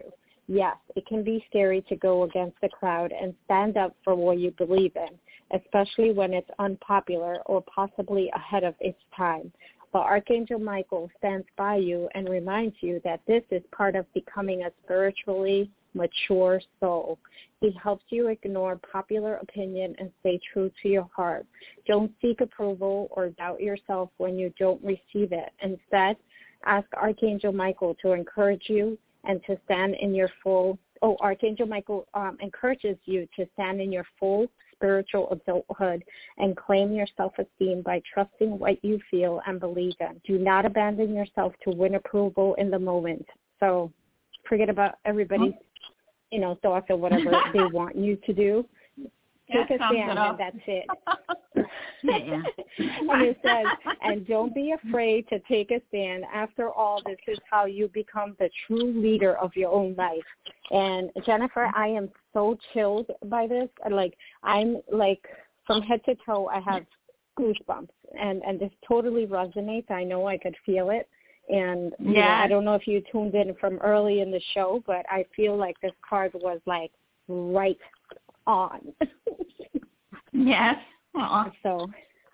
Yes, it can be scary to go against the crowd and stand up for what you believe in, especially when it's unpopular or possibly ahead of its time. But Archangel Michael stands by you and reminds you that this is part of becoming a spiritually mature soul. He helps you ignore popular opinion and stay true to your heart. Don't seek approval or doubt yourself when you don't receive it. Instead, ask Archangel Michael to encourage you and to stand in your full, Archangel Michael encourages you to stand in your full spiritual adulthood and claim your self-esteem by trusting what you feel and believe in. Do not abandon yourself to win approval in the moment. So forget about everybody's, thoughts or whatever they want you to do. Take a stand, and that's it. Yeah. And it says, and don't be afraid to take a stand. After all, this is how you become the true leader of your own life. And Jennifer, I am so chilled by this. I'm from head to toe, I have goosebumps, and this totally resonates. I know I could feel it. And I don't know if you tuned in from early in the show, but I feel like this card was right on. Yes. So,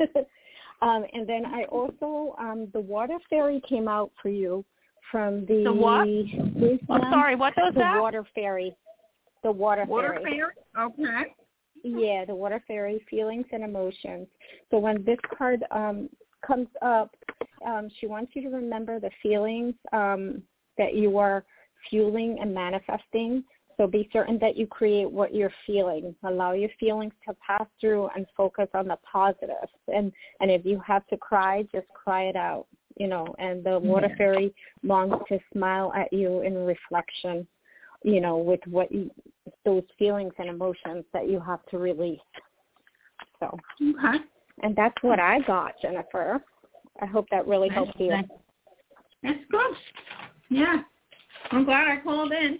and then I also, the water fairy came out for you from the what? Sorry, what was that? The water fairy. The water fairy. fairy? Okay. Yeah, the water fairy, feelings and emotions. So when this card comes up, she wants you to remember the feelings that you are fueling and manifesting. So be certain that you create what you're feeling. Allow your feelings to pass through and focus on the positives. And if you have to cry, just cry it out, and the water fairy longs to smile at you in reflection, with those feelings and emotions that you have to release. So, okay. And that's what I got, Jennifer. I hope that really helped you. That's good. Yeah. I'm glad I called in.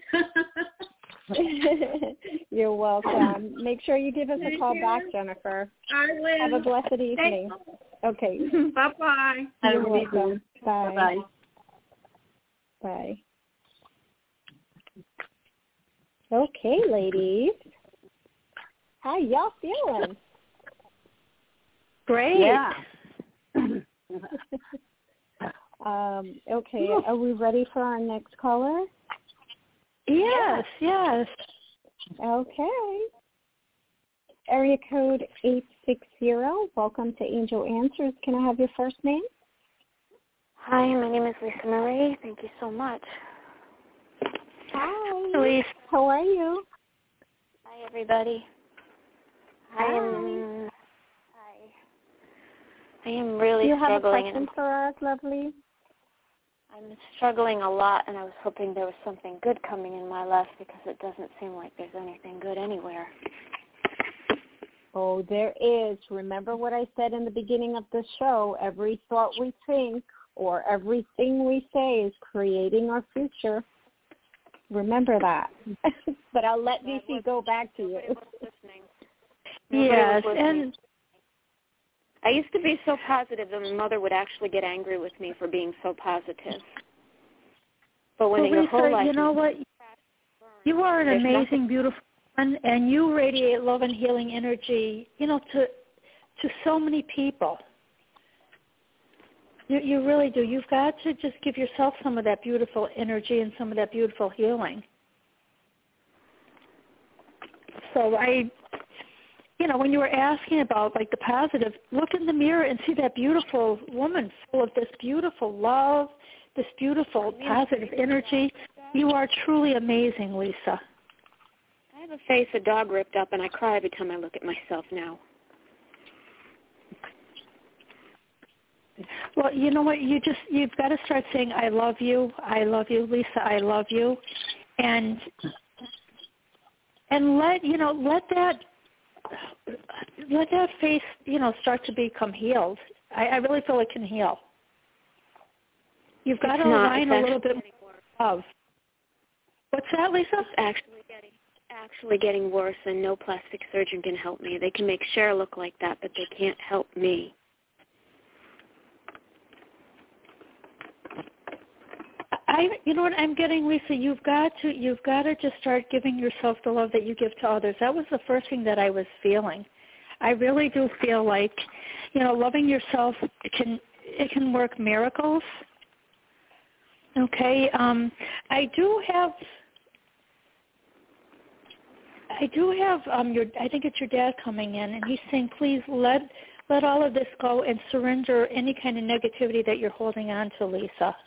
You're welcome. Make sure you give us a call back, Jennifer. I will. Have a blessed evening. Okay. Bye-bye. You're welcome. Bye. Bye. Bye. Okay, ladies. How y'all feeling? Great. Yeah. Okay, are we ready for our next caller? Yes. Okay. Area code 860. Welcome to Angel Answers. Can I have your first name? Hi, my name is Lisa Marie. Thank you so much. Hi. Lisa. How are you? Hi, everybody. Hi. I am really struggling. Do you have a question for us, lovely? I'm struggling a lot, and I was hoping there was something good coming in my life because it doesn't seem like there's anything good anywhere. Oh, there is. Remember what I said in the beginning of the show. Every thought we think or everything we say is creating our future. Remember that. But I'll let DC go back to you. Yes, and I used to be so positive that my mother would actually get angry with me for being so positive. But when your whole life, you know what? You are an amazing, beautiful woman, and you radiate love and healing energy, to so many people. You really do. You've got to just give yourself some of that beautiful energy and some of that beautiful healing. So when you were asking about the positive, look in the mirror and see that beautiful woman full of this beautiful love, this beautiful positive energy. You are truly amazing, Lisa. I have a face a dog ripped up, and I cry every time I look at myself now. Well, you know what? You've got to start saying, I love you, Lisa, I love you. And let that face, start to become healed. I really feel it can heal. You've got to align a little bit of. What's that, Lisa? It's actually getting worse, and no plastic surgeon can help me. They can make Cher look like that, but they can't help me. You know what I'm getting, Lisa? You've got to just start giving yourself the love that you give to others. That was the first thing that I was feeling. I really do feel like, loving yourself can work miracles. Okay, I do have I think it's your dad coming in, and he's saying, please let all of this go and surrender any kind of negativity that you're holding on to, Lisa.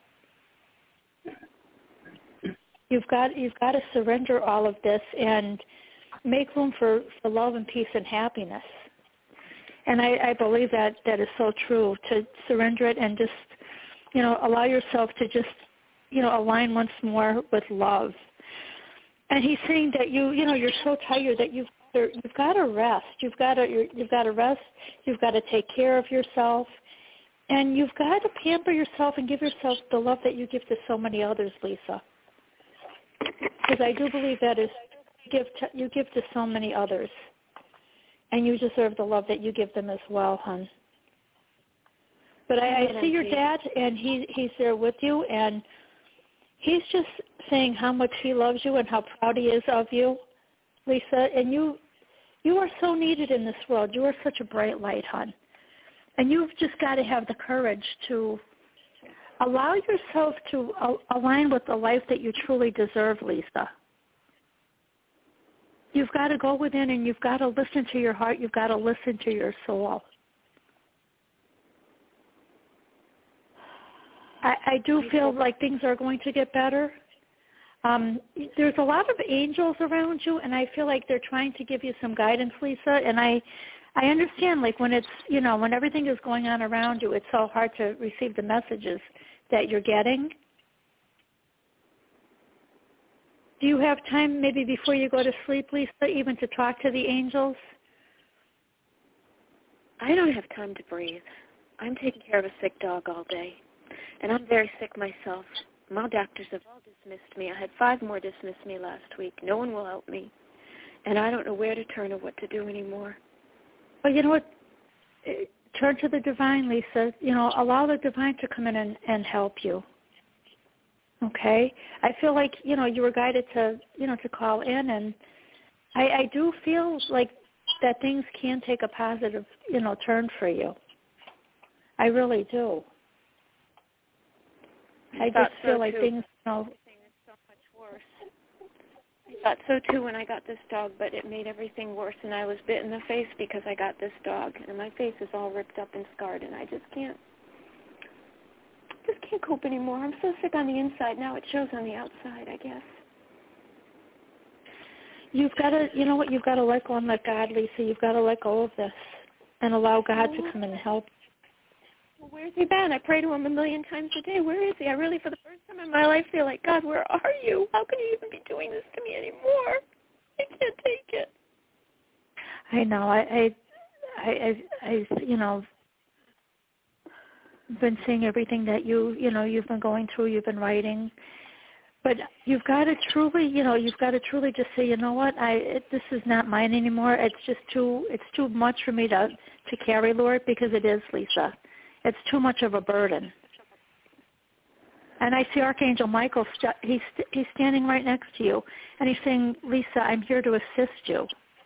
You've got to surrender all of this and make room for love and peace and happiness. And I believe that is so true, to surrender it and just, allow yourself to just, align once more with love. And he's saying that you're so tired that you've got to rest. You've got to rest. You've got to take care of yourself, and you've got to pamper yourself and give yourself the love that you give to so many others, Lisa. Because I do believe that is you give to so many others, and you deserve the love that you give them as well, hon. But I see your dad, and he's there with you, and he's just saying how much he loves you and how proud he is of you, Lisa. And you are so needed in this world. You are such a bright light, hon. And you've just got to have the courage to allow yourself to align with the life that you truly deserve, Lisa. You've got to go within and you've got to listen to your heart. You've got to listen to your soul. I do feel like things are going to get better. There's a lot of angels around you, and I feel like they're trying to give you some guidance, Lisa. And I understand, like, when it's, when everything is going on around you, it's so hard to receive the messages that you're getting. Do you have time maybe before you go to sleep, Lisa, even to talk to the angels? I don't have time to breathe. I'm taking care of a sick dog all day, and I'm very sick myself. My doctors have all dismissed me. I had 5 more dismiss me last week. No one will help me, and I don't know where to turn or what to do anymore. Well, you know what? Turn to the divine, Lisa. Allow the divine to come in and help you. Okay? I feel like, you were guided to, to call in, and I do feel like that things can take a positive, turn for you. I really do. I just feel like things, Everything is so much worse. I thought so too when I got this dog, but it made everything worse, and I was bit in the face because I got this dog, and my face is all ripped up and scarred, and I just can't cope anymore. I'm so sick on the inside. Now it shows on the outside, I guess. You've got to, you've got to let go and let God, Lisa. You've got to let go of this and allow God to come in and help. Well, where's he been? I pray to him 1,000,000 times a day. Where is he? I really, for the first time in my life, feel like, God, where are you? How can you even be doing this to me anymore? I can't take it. I know. I been seeing everything that you've been going through. You've been writing, but you've got to truly, just say, you know what? This is not mine anymore. It's too much for me to carry, Lord, because it is, Lisa. It's too much of a burden. And I see Archangel Michael, he's standing right next to you, and he's saying, Lisa, I'm here to assist you.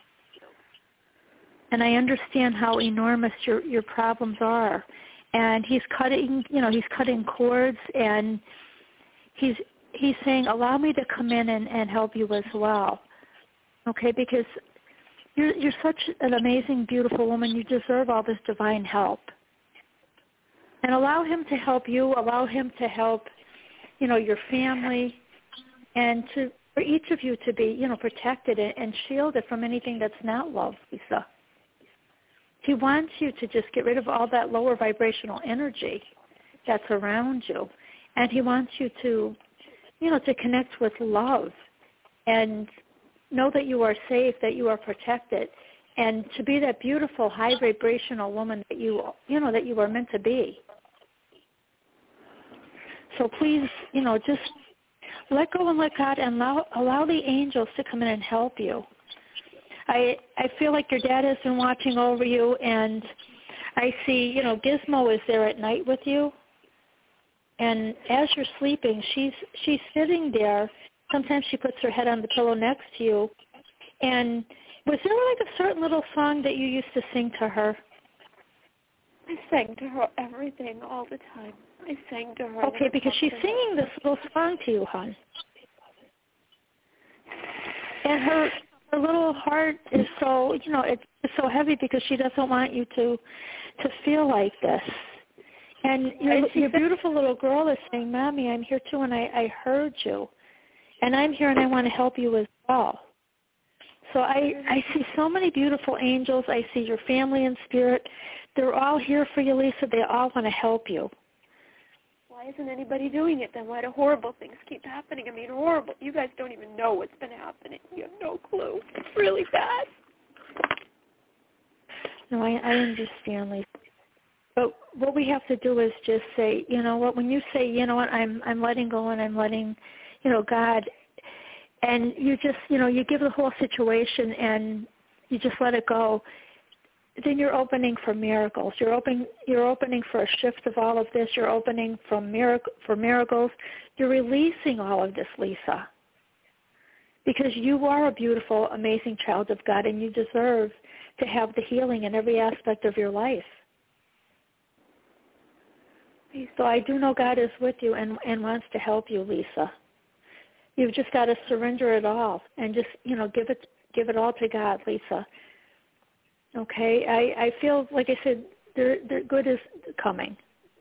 And I understand how enormous your problems are. And he's cutting cords, and he's saying, allow me to come in and help you as well. Okay, because you're such an amazing, beautiful woman. You deserve all this divine help. And allow him to help you, allow him to help, your family, and for each of you to be, protected and shielded from anything that's not love, Lisa. He wants you to just get rid of all that lower vibrational energy that's around you. And he wants you to, to connect with love and know that you are safe, that you are protected, and to be that beautiful, high vibrational woman that that you are meant to be. So please, just let go and let God, and allow the angels to come in and help you. I feel like your dad has been watching over you, and I see, Gizmo is there at night with you. And as you're sleeping, she's sitting there. Sometimes she puts her head on the pillow next to you. And was there like a certain little song that you used to sing to her? I sang to her everything all the time. I sang to her. Okay, because she's singing this little song to you, hon. And her little heart is so, it's so heavy because she doesn't want you to feel like this. And your beautiful little girl is saying, Mommy, I'm here too, and I heard you. And I'm here and I want to help you as well. So I see so many beautiful angels. I see your family in spirit. They're all here for you, Lisa. They all want to help you. Why isn't anybody doing it then? Why do horrible things keep happening? I mean, horrible. You guys don't even know what's been happening. You have no clue. It's really bad. No, I understand, Lisa. But what we have to do is just say, you know what, when you say, you know what, I'm letting go and I'm letting, God, and you just, you give the whole situation and you just let it go, then you're opening for miracles. You're opening for a shift of all of this. You're opening for miracles. You're releasing all of this, Lisa, because you are a beautiful, amazing child of God, and you deserve to have the healing in every aspect of your life. So I do know God is with you and wants to help you, Lisa. You've just got to surrender it all and just, give it all to God, Lisa. Okay? I feel, like I said, the good is coming.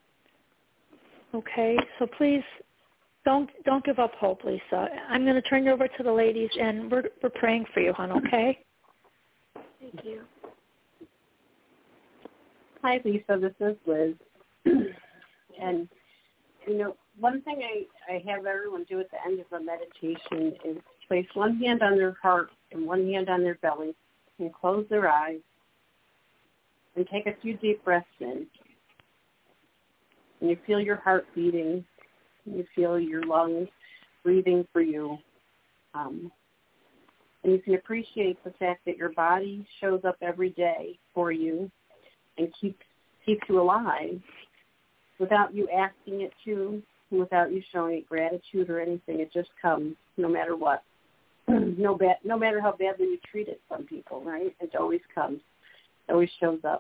Okay? So please don't give up hope, Lisa. I'm going to turn you over to the ladies, and we're praying for you, hon, okay? Thank you. Hi, Lisa. This is Liz. And, one thing I have everyone do at the end of a meditation is place one hand on their heart and one hand on their belly and close their eyes and take a few deep breaths in. And you feel your heart beating. And you feel your lungs breathing for you. And you can appreciate the fact that your body shows up every day for you and keeps you alive without you asking it to, without you showing it gratitude or anything. It just comes no matter what. No matter how badly you treated some people, right? It always comes. It always shows up.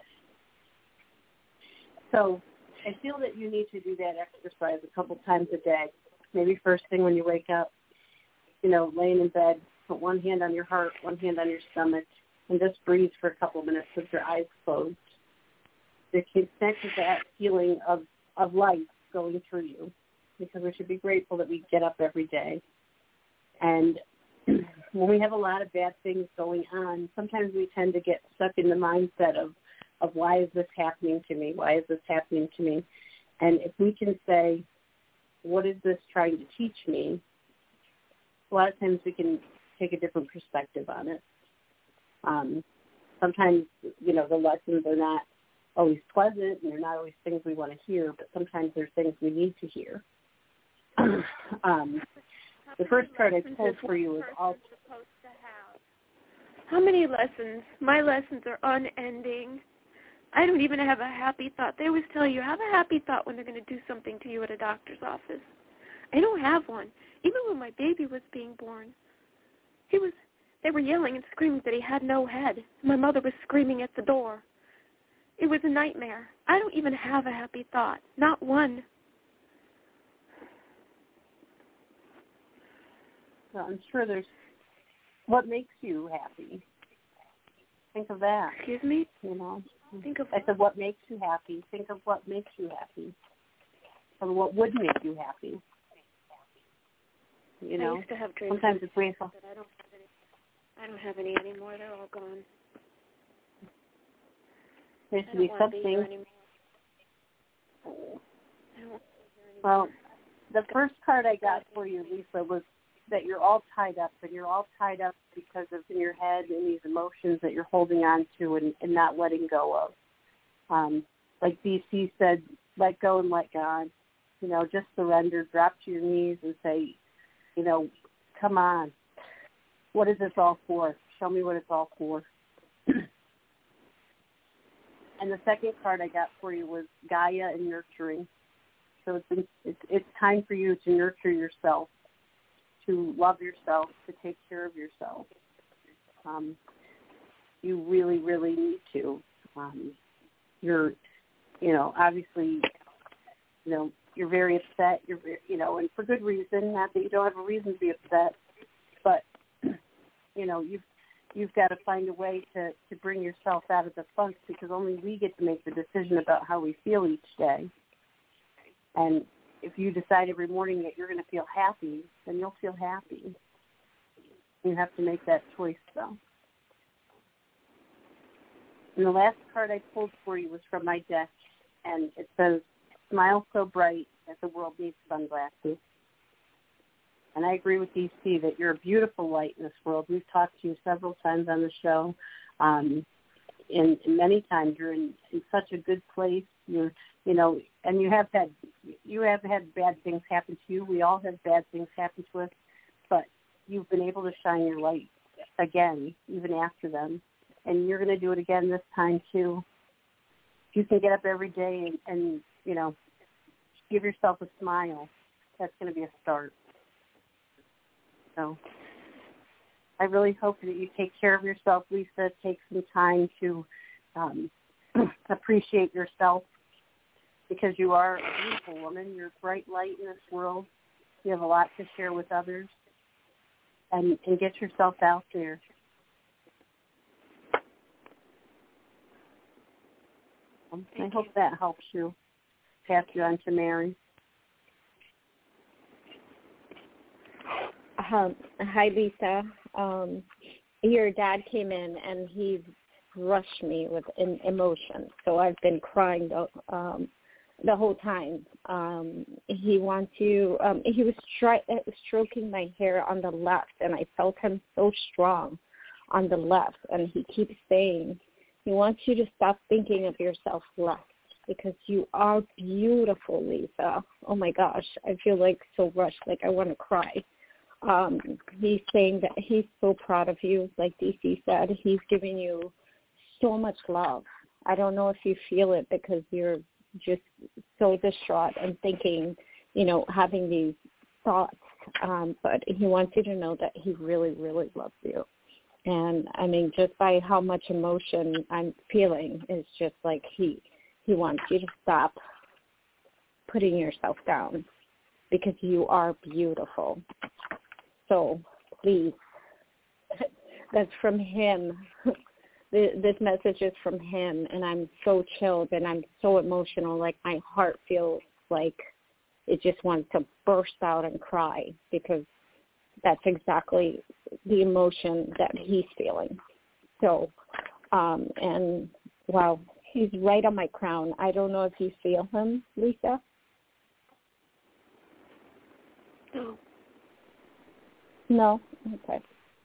So I feel that you need to do that exercise a couple times a day. Maybe first thing when you wake up, laying in bed, put one hand on your heart, one hand on your stomach, and just breathe for a couple minutes with your eyes closed. To connect with that feeling of life going through you, because we should be grateful that we get up every day. And when we have a lot of bad things going on, sometimes we tend to get stuck in the mindset of why is this happening to me? Why is this happening to me? And if we can say, what is this trying to teach me? A lot of times we can take a different perspective on it. Sometimes, the lessons are not always pleasant and they're not always things we want to hear, but sometimes they're things we need to hear. The first card I pulled for you is all. How many lessons? My lessons are unending. I don't even have a happy thought. They always tell you, have a happy thought when they're going to do something to you at a doctor's office. I don't have one. Even when my baby was being born, they were yelling and screaming that he had no head. My mother was screaming at the door. It was a nightmare. I don't even have a happy thought. Not one. Well, I'm sure there's what makes you happy. Think of that. Excuse me? I said, what makes you happy? Think of what makes you happy. Or what would make you happy. I used to have dreams. Sometimes it's painful. I don't have any anymore. They're all gone. There should be something. Well, the first card I got for you, Lisa, was that you're all tied up, and you're all tied up because of in your head and these emotions that you're holding on to and not letting go of. Like BC said, let go and let God. Just surrender, drop to your knees and say, come on. What is this all for? Show me what it's all for. And the second card I got for you was Gaia and nurturing. So it's time for you to nurture yourself, to love yourself, to take care of yourself. You really, really need to. You're, obviously, you're very upset. And for good reason. Not that you don't have a reason to be upset, but you've got to find a way to bring yourself out of the funk, because only we get to make the decision about how we feel each day. And if you decide every morning that you're going to feel happy, then you'll feel happy. You have to make that choice, though. And the last card I pulled for you was from my deck, and it says, "Smile so bright that the world needs sunglasses." And I agree with DC that you're a beautiful light in this world. We've talked to you several times on the show, and many times you're in such a good place. And you have had bad things happen to you. We all have bad things happen to us, but you've been able to shine your light again, even after them. And you're going to do it again this time, too. If you can get up every day and give yourself a smile, that's going to be a start. So I really hope that you take care of yourself, Lisa. Take some time to appreciate yourself, because you are a beautiful woman. You're a bright light in this world. You have a lot to share with others. And get yourself out there. I hope that helps you. Pass you on to Mary. Hi, Lisa. Your dad came in and he rushed me with emotion, so I've been crying the whole time. He was stroking my hair on the left, and I felt him so strong on the left, and he keeps saying he wants you to stop thinking of yourself less, because you are beautiful, Lisa. Oh my gosh, I feel like so rushed, like I want to cry. He's saying that he's so proud of you, like DC said. He's giving you so much love. I don't know if you feel it, because you're just so distraught and thinking, having these thoughts. But he wants you to know that he really, really loves you. And, I mean, just by how much emotion I'm feeling, it's just like he wants you to stop putting yourself down, because you are beautiful. So please, that's from him. This message is from him, and I'm so chilled and I'm so emotional. Like my heart feels like it just wants to burst out and cry, because that's exactly the emotion that he's feeling. So, and wow, he's right on my crown. I don't know if you feel him, Lisa. No? Okay.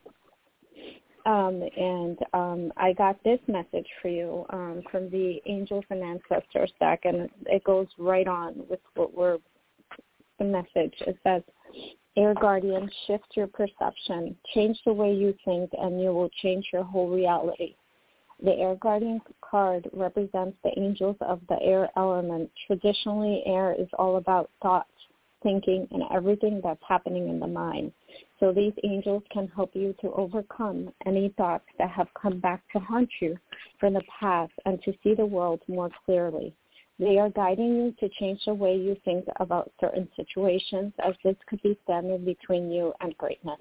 I got this message for you from the Angels and Ancestors deck, and it goes right on with the message. It says, Air Guardian, shift your perception, change the way you think, and you will change your whole reality. The Air Guardian card represents the angels of the air element. Traditionally, air is all about thoughts, thinking, and everything that's happening in the mind. So these angels can help you to overcome any thoughts that have come back to haunt you from the past and to see the world more clearly. They are guiding you to change the way you think about certain situations, as this could be standing between you and greatness.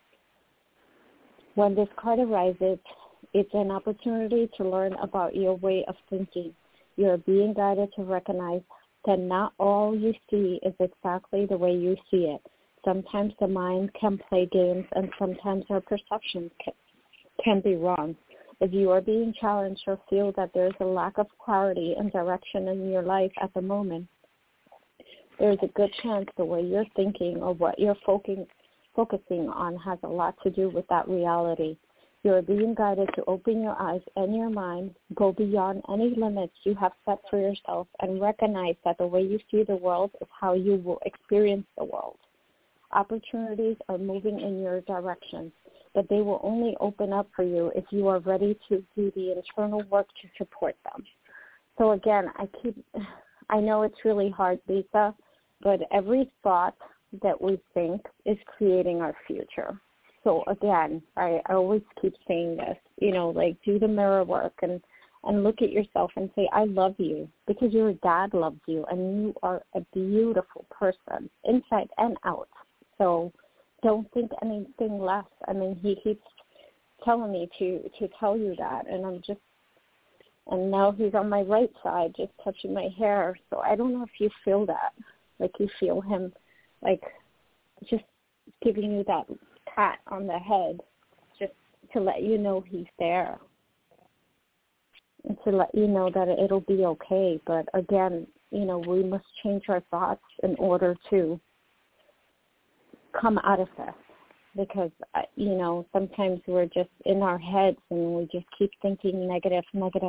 When this card arises, it's an opportunity to learn about your way of thinking. You are being guided to recognize that not all you see is exactly the way you see it. Sometimes the mind can play games, and sometimes our perceptions can be wrong. If you are being challenged or feel that there is a lack of clarity and direction in your life at the moment, there is a good chance the way you're thinking or what you're focusing on has a lot to do with that reality. You are being guided to open your eyes and your mind, go beyond any limits you have set for yourself, and recognize that the way you see the world is how you will experience the world. Opportunities are moving in your direction, but they will only open up for you if you are ready to do the internal work to support them. So again, I know it's really hard, Lisa, but every thought that we think is creating our future. So again, I always keep saying this, like do the mirror work and look at yourself and say, I love you, because your dad loves you and you are a beautiful person inside and out. So don't think anything less. I mean, he keeps telling me to tell you that, and now he's on my right side just touching my hair. So I don't know if you feel that, like you feel him like just giving you that pat on the head just to let you know he's there and to let you know that it'll be okay. But again, we must change our thoughts in order to come out of this, because, sometimes we're just in our heads and we just keep thinking negative,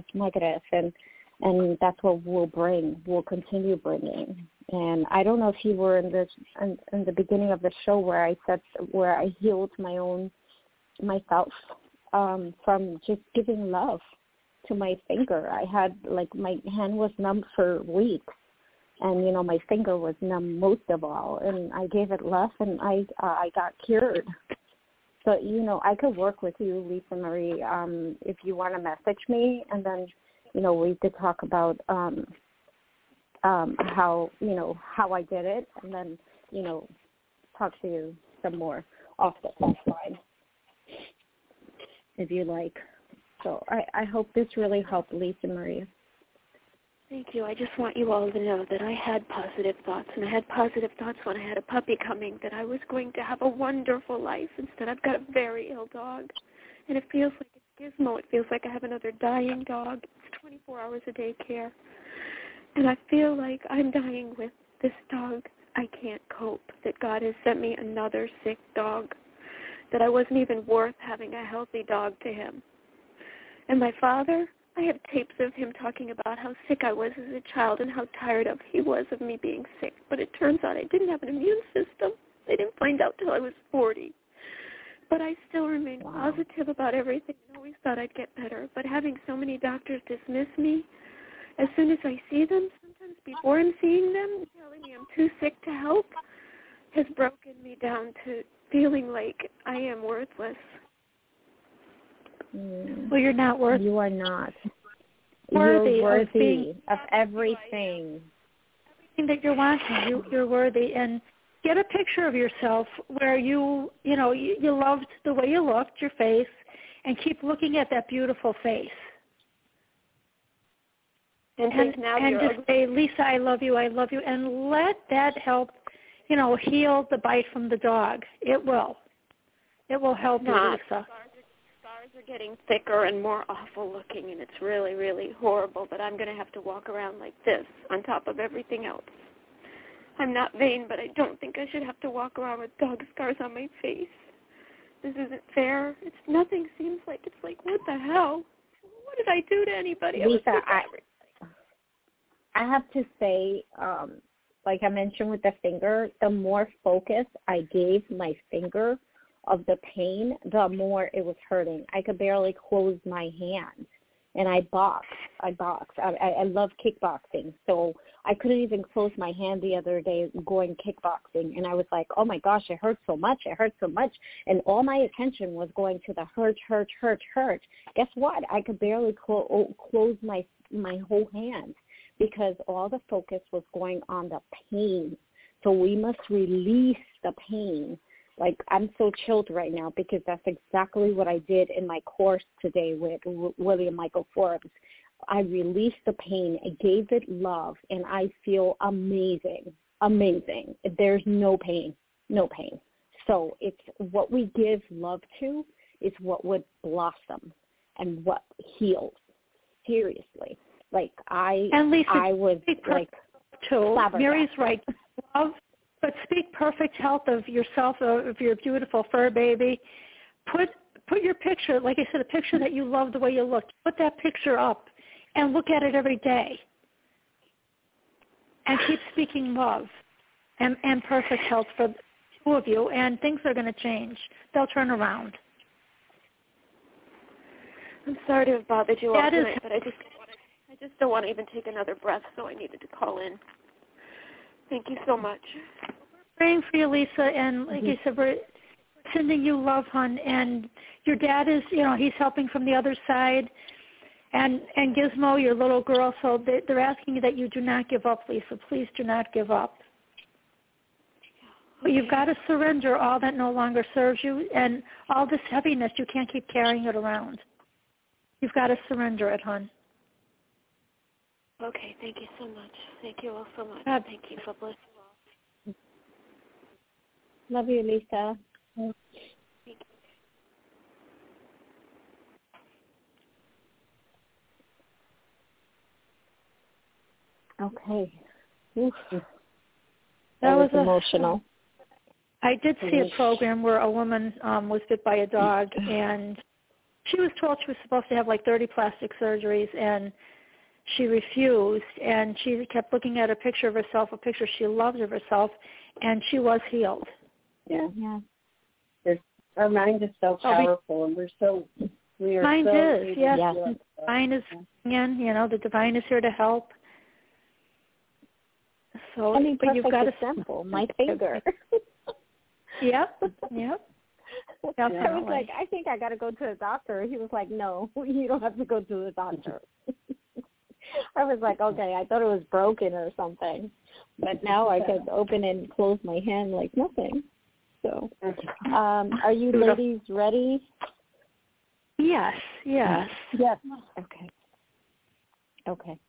and that's what we'll continue bringing. And I don't know if you were in the beginning of the show where I said where I healed myself from just giving love to my finger. I had, my hand was numb for weeks, and, my finger was numb most of all, and I gave it love, and I got cured. So, I could work with you, Lisa Marie, if you want to message me, and then, we could talk about how I did it, and then, talk to you some more off the line, if you like. So I hope this really helped, Lisa Marie. Thank you. I just want you all to know that I had positive thoughts, and I had positive thoughts when I had a puppy coming, that I was going to have a wonderful life. Instead, I've got a very ill dog, and it feels like it's Gizmo. It feels like I have another dying dog. It's 24 hours a day care, and I feel like I'm dying with this dog. I can't cope, that God has sent me another sick dog, that I wasn't even worth having a healthy dog to him. And my father, I have tapes of him talking about how sick I was as a child and how tired of he was of me being sick. But it turns out I didn't have an immune system. They didn't find out till I was 40. But I still remain positive about everything and always thought I'd get better. But having so many doctors dismiss me, as soon as I see them, sometimes before I'm seeing them, telling me I'm too sick to help, has broken me down to feeling like I am worthless. Well, you're not worthy. You are not. Worthy you're worthy of everything. Everything that you're wanting, you're worthy. And get a picture of yourself where you loved the way you looked, your face, and keep looking at that beautiful face. And just say, Lisa, I love you, and let that help, heal the bite from the dog. It will. It will help you, Lisa. Scars are getting thicker and more awful looking, and it's really, really horrible, but I'm going to have to walk around like this on top of everything else. I'm not vain, but I don't think I should have to walk around with dog scars on my face. This isn't fair. Nothing seems like, it's like, what the hell? What did I do to anybody? Lisa, I have to say, like I mentioned with the finger, the more focus I gave my finger of the pain, the more it was hurting. I could barely close my hand, and I boxed. I love kickboxing, so I couldn't even close my hand the other day going kickboxing, and I was like, oh my gosh, it hurts so much, and all my attention was going to the hurt. Guess what? I could barely close my whole hand because all the focus was going on the pain. So we must release the pain. Like, I'm so chilled right now because that's exactly what I did in my course today with William Michael Forbes. I released the pain, I gave it love, and I feel amazing. There's no pain. So it's what we give love to is what would blossom and what heals. Seriously. Like, and Lisa, I was like, Mary's right. Love. But speak perfect health of yourself, of your beautiful fur baby. Put your picture, like I said, a picture that you love the way you look. Put that picture up and look at it every day. And keep speaking love and perfect health for the two of you, and things are going to change. They'll turn around. I'm sorry to have bothered you all tonight, but I just don't want to even take another breath, so I needed to call in. Thank you so much. Praying for you, Lisa, and like I said, we're sending you love, hon. And your dad is, he's helping from the other side. And Gizmo, your little girl, so they're asking you that you do not give up, Lisa. Please do not give up. But you've got to surrender all that no longer serves you, and all this heaviness, you can't keep carrying it around. You've got to surrender it, hon. Okay, thank you so much. Thank you all so much. God. Thank you. God bless you all. Love you, Lisa. Thank you. Okay. Oof. That was emotional. I did see a program where a woman was bit by a dog, and she was told she was supposed to have like 30 plastic surgeries, and she refused, and she kept looking at a picture of herself, a picture she loved of herself, and she was healed. Yeah. Our mind is so powerful, and we are mind so is, yes. Yeah. Divine is in, the divine is here to help. So, I mean, but you've got to example, my finger. Yep. I was like, I think I got to go to a doctor. He was like, no, you don't have to go to the doctor. I was like, okay, I thought it was broken or something. But now I could open and close my hand like nothing. So, are you ladies ready? Yes. Okay.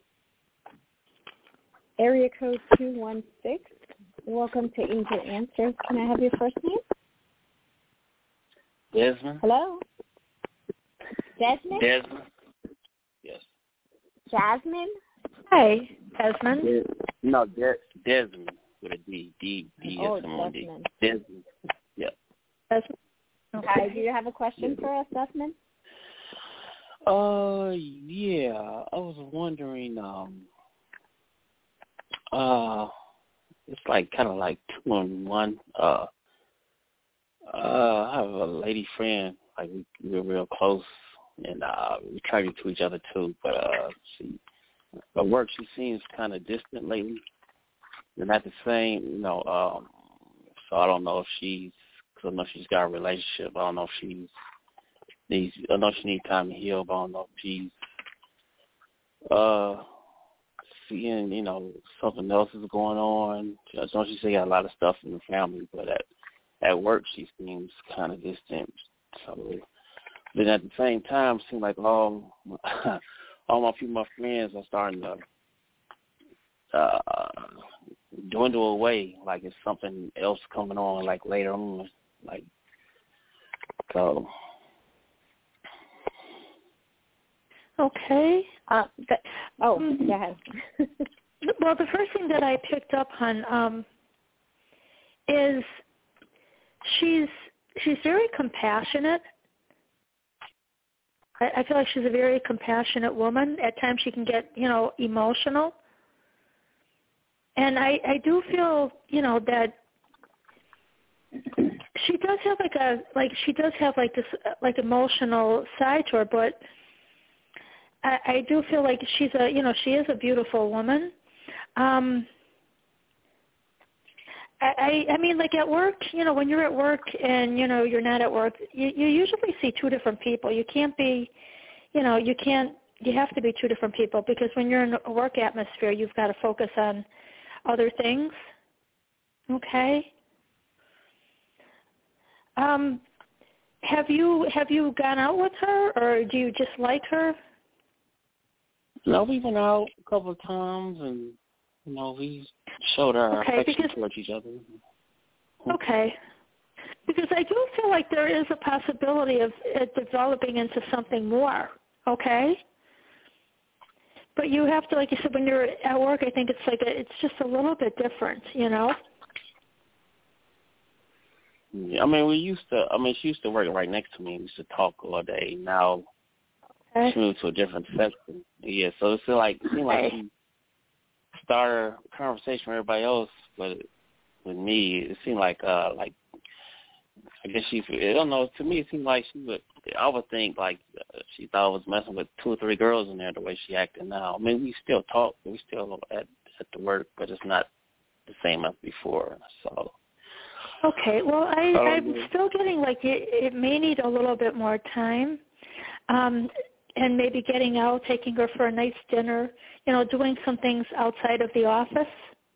Area code 216. Welcome to Angel Answers. Can I have your first name? Desmond. Hello? Desmond? Desmond. Yes. Jasmine? Hi, Desmond. Desmond with a D. D-S-M-O-N-D. Desmond. Yep. Desmond. Okay. Hi, do you have a question for us, Desmond? Yeah. I was wondering, it's like kind of like 2 in 1. I have a lady friend, like we're real close, and we're attracted to each other too. But at work, she seems kind of distant lately. They're not the same, so I don't know if because I know she's got a relationship. I don't know if I know she needs time to heal, but I don't know if she's seeing, something else is going on. I know she got a lot of stuff in the family, but at work she seems kind of distant. So, but at the same time, it seems like all my female friends are starting to dwindle away, like it's something else coming on, like later on, like so. Okay. Go ahead. Well, the first thing that I picked up on is she's very compassionate. I feel like she's a very compassionate woman. At times she can get, emotional. And I do feel, that she does have this emotional side to her, but I do feel like she is a beautiful woman. I mean, like at work, when you're at work and, you're not at work, you usually see 2 different people. You can't be, you have to be 2 different people, because when you're in a work atmosphere, you've got to focus on other things. Okay? Have you gone out with her, or do you just like her? No, we went out a couple of times, and we showed our affection towards each other. Okay, because I do feel like there is a possibility of it developing into something more. Okay, but you have to, like you said, when you're at work, I think it's just a little bit different, Yeah, I mean, she used to work right next to me. We used to talk all day. Now she moved to a different section. Yeah, so it seemed like she started a conversation with everybody else, but with me, it seemed like I guess I don't know. To me, it seemed like she would I would think like she thought I was messing with 2 or 3 girls in there the way she acted now. I mean, we still talk, we still at the work, but it's not the same as before. So. Okay. Well, I'm still getting like it may need a little bit more time, and maybe getting out, taking her for a nice dinner. Doing some things outside of the office.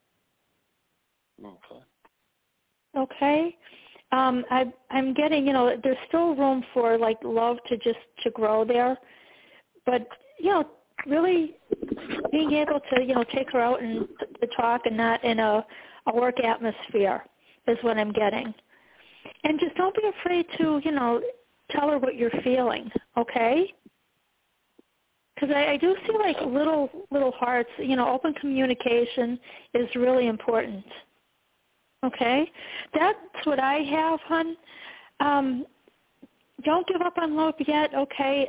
Okay. Okay. I'm getting, there's still room for like love to grow there, but really being able to take her out and to talk and not in a work atmosphere is what I'm getting. And just don't be afraid to tell her what you're feeling. Okay. Because I do see like little hearts. Open communication is really important. Okay, that's what I have, hon. Don't give up on love yet, okay?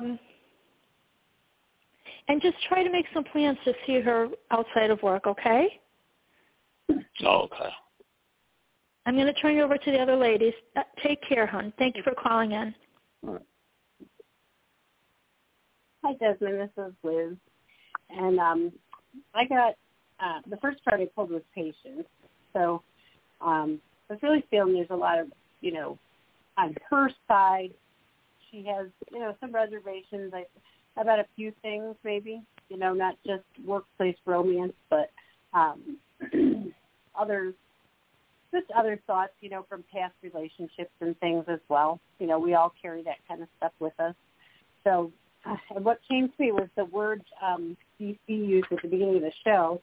And just try to make some plans to see her outside of work, okay? Okay. I'm going to turn you over to the other ladies. Take care, hon. Thank you for calling in. All right. Hi, Desmond. This is Liz. And I got the first card I pulled was patience. So I was really feeling there's a lot of, on her side, she has, some reservations about a few things maybe, not just workplace romance, but other thoughts, from past relationships and things as well. We all carry that kind of stuff with us. So what came to me was the word DC used at the beginning of the show,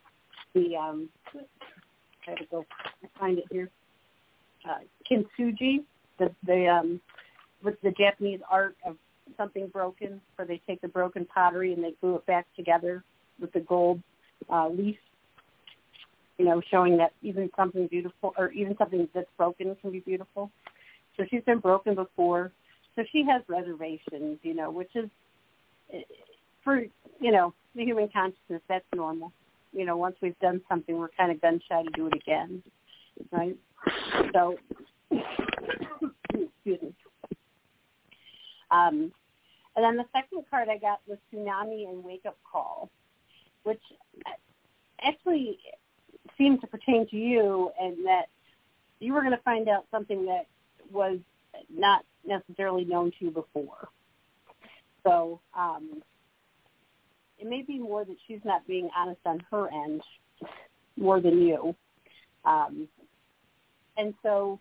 I have to go find it here. Kintsugi, with the Japanese art of something broken, where they take the broken pottery and they glue it back together with the gold leaf. Showing that even something beautiful, or even something that's broken, can be beautiful. So she's been broken before, so she has reservations. Which is for the human consciousness, that's normal. Once we've done something, we're kind of gun shy to do it again, right? So, excuse me. And then the second card I got was Tsunami and Wake Up Call, which actually seemed to pertain to you, and that you were going to find out something that was not necessarily known to you before. So, it may be more that she's not being honest on her end more than you. And so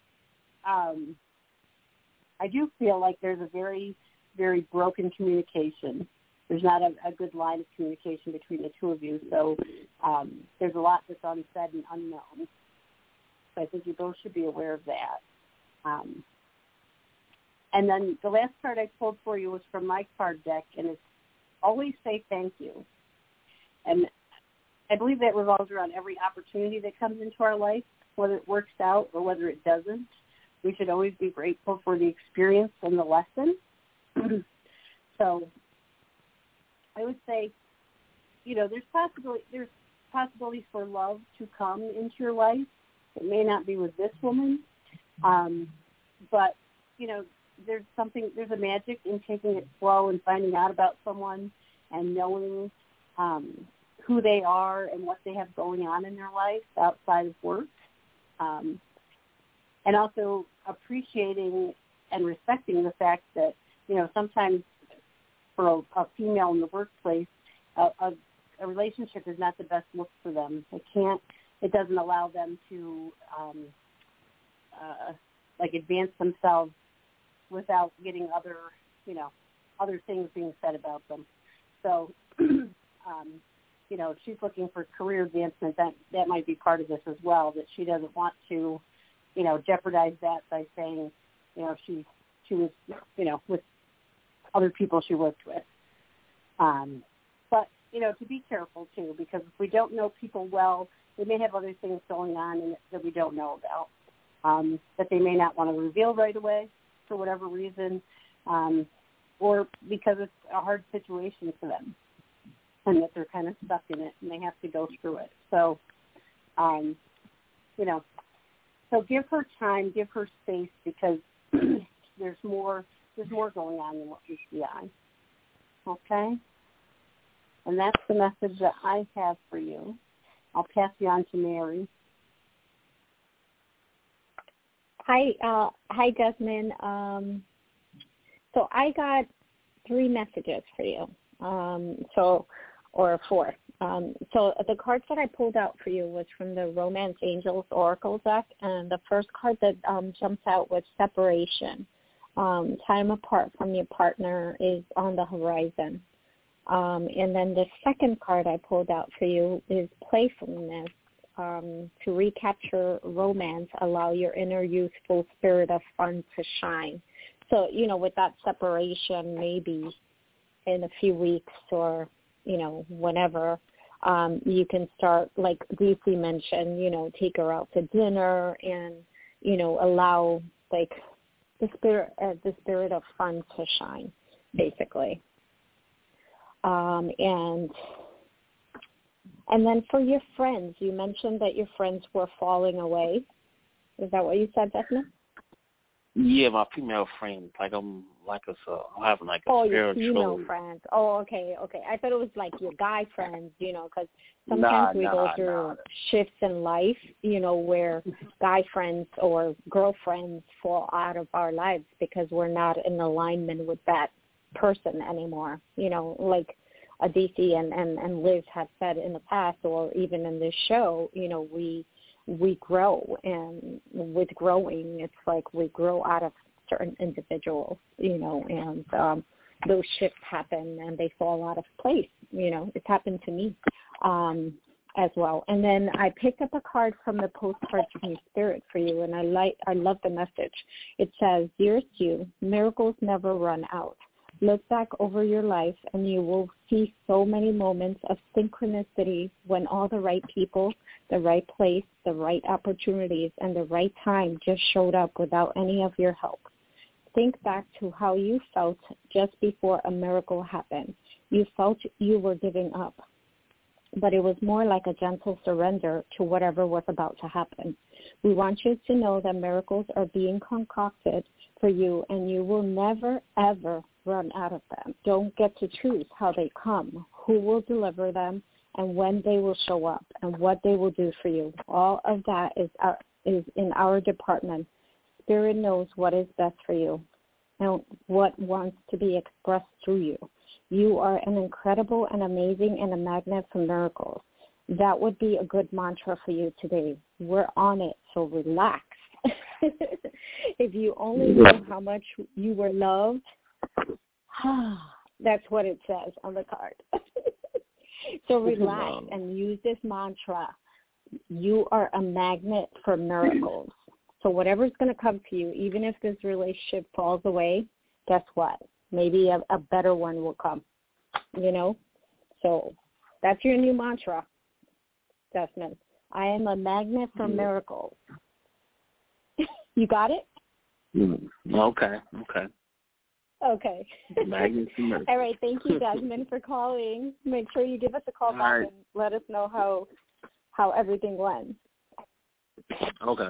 I do feel like there's a very, very broken communication. There's not a good line of communication between the two of you. So there's a lot that's unsaid and unknown. So I think you both should be aware of that. And then the last card I pulled for you was from my card deck, and it's always say thank you. And I believe that revolves around every opportunity that comes into our life, whether it works out or whether it doesn't. We should always be grateful for the experience and the lesson. So I would say, there's possibilities for love to come into your life. It may not be with this woman, but, there's a magic in taking it slow and finding out about someone and knowing who they are and what they have going on in their life outside of work. And also appreciating and respecting the fact that, sometimes for a female in the workplace, a relationship is not the best look for them. It doesn't allow them to, advance themselves without getting other things being said about them. So, if she's looking for career advancement, that might be part of this as well, that she doesn't want to, jeopardize that by saying, she was, with other people she worked with. But, to be careful too, because if we don't know people well, they may have other things going on that we don't know about, that they may not want to reveal right away for whatever reason, or because it's a hard situation for them and that they're kind of stuck in it and they have to go through it. So, so give her time, give her space, because there's more there's more going on than what meets the eye. Okay? And that's the message that I have for you. I'll pass you on to Mary. Hi, Jasmine. So I got 3 messages for you. Or 4. So the cards that I pulled out for you was from the Romance Angels Oracle deck, and the first card that jumps out was separation. Time apart from your partner is on the horizon. And then the second card I pulled out for you is playfulness. To recapture romance, allow your inner youthful spirit of fun to shine. So, with that separation, maybe in a few weeks or, whenever, you can start, like DC mentioned, take her out to dinner and, allow, like, the spirit of fun to shine, basically. And then for your friends, you mentioned that your friends were falling away. Is that what you said, Jasmine? Yeah, my female friends, I'm having like a spiritual. Your female friends. Oh, okay. I thought it was like your guy friends, because sometimes we go through shifts in life, where guy friends or girlfriends fall out of our lives because we're not in alignment with that person anymore. Like DC and Liz have said in the past, or even in this show, we grow, and with growing, it's like we grow out of certain individuals, and those shifts happen and they fall out of place. It's happened to me as well. And then I picked up a card from the postcards from your spirit for you, and I love the message. It says, "Dear Sue, miracles never run out. Look back over your life and you will see so many moments of synchronicity when all the right people, the right place, the right opportunities, and the right time just showed up without any of your help. Think back to how you felt just before a miracle happened. You felt you were giving up, but it was more like a gentle surrender to whatever was about to happen. We want you to know that miracles are being concocted for you, and you will never, ever run out of them. Don't get to choose how they come, who will deliver them, and when they will show up, and what they will do for you. All of that is in our department. Spirit knows what is best for you and what wants to be expressed through you. You are an incredible and amazing and a magnet for miracles. That would be a good mantra for you today. We're on it, so relax. If you only knew how much you were loved, that's what it says on the card. So relax and use this mantra. You are a magnet for miracles. So whatever's going to come to you, even if this relationship falls away, guess what? Maybe a better one will come, So that's your new mantra, Jasmine. I am a magnet for miracles. You got it? Okay. Okay. Magnet for miracles. All right. Thank you, Jasmine, for calling. Make sure you give us a call back and let us know how everything went. Okay.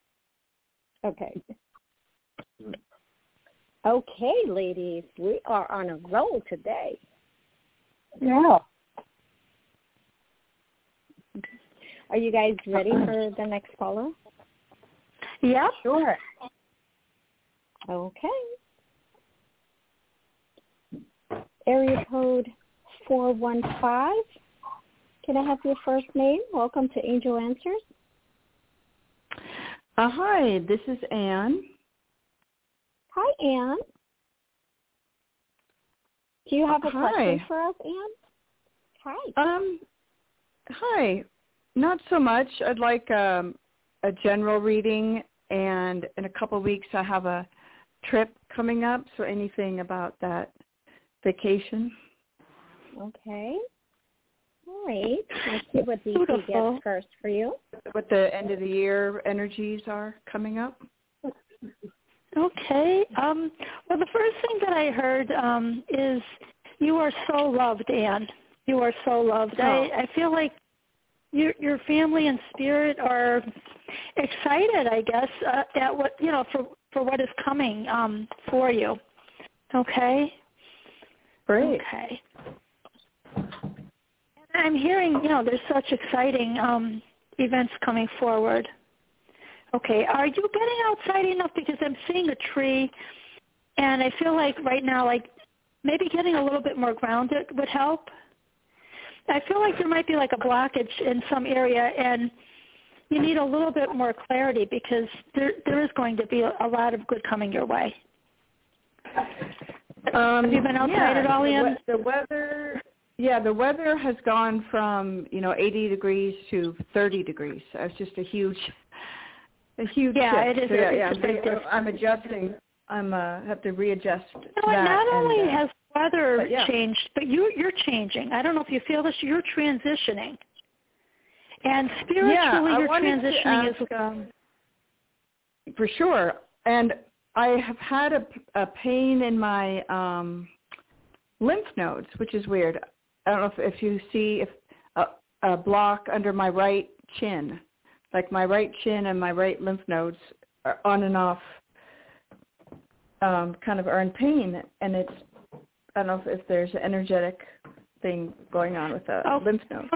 Okay, ladies, we are on a roll today. Yeah. Are you guys ready for the next caller? Yeah. Sure. Okay. Area code 415. Can I have your first name? Welcome to Angel Answers. Hi, this is Anne. Hi, Anne. Do you have a question for us, Anne? Hi. Hi. Not so much. I'd like a general reading, and in a couple of weeks I have a trip coming up, so anything about that vacation. Okay. All right. Let's see what DC gets first for you. What the end of the year energies are coming up. Okay. Well, the first thing that I heard is you are so loved, Anne. You are so loved. Oh. I feel like your family and spirit are excited, I guess, at what for what is coming for you. Okay. Great. Okay. I'm hearing, there's such exciting events coming forward. Okay. Are you getting outside enough? Because I'm seeing a tree, and I feel like right now, like maybe getting a little bit more grounded would help. I feel like there might be like a blockage in some area, and you need a little bit more clarity because there is going to be a lot of good coming your way. Have you been outside at all, Ian? The weather has gone from 80 degrees to 30 degrees. So it's just a huge shift. It is. So, I'm adjusting. Have to readjust. Not only has weather changed, but you're changing. I don't know if you feel this. You're transitioning, and spiritually, you're transitioning as well. For sure. And I have had a pain in my lymph nodes, which is weird. I don't know if you see a block under my right chin, like my right chin and my right lymph nodes are on and off, kind of are in pain, and it's, I don't know if there's an energetic thing going on with the lymph node.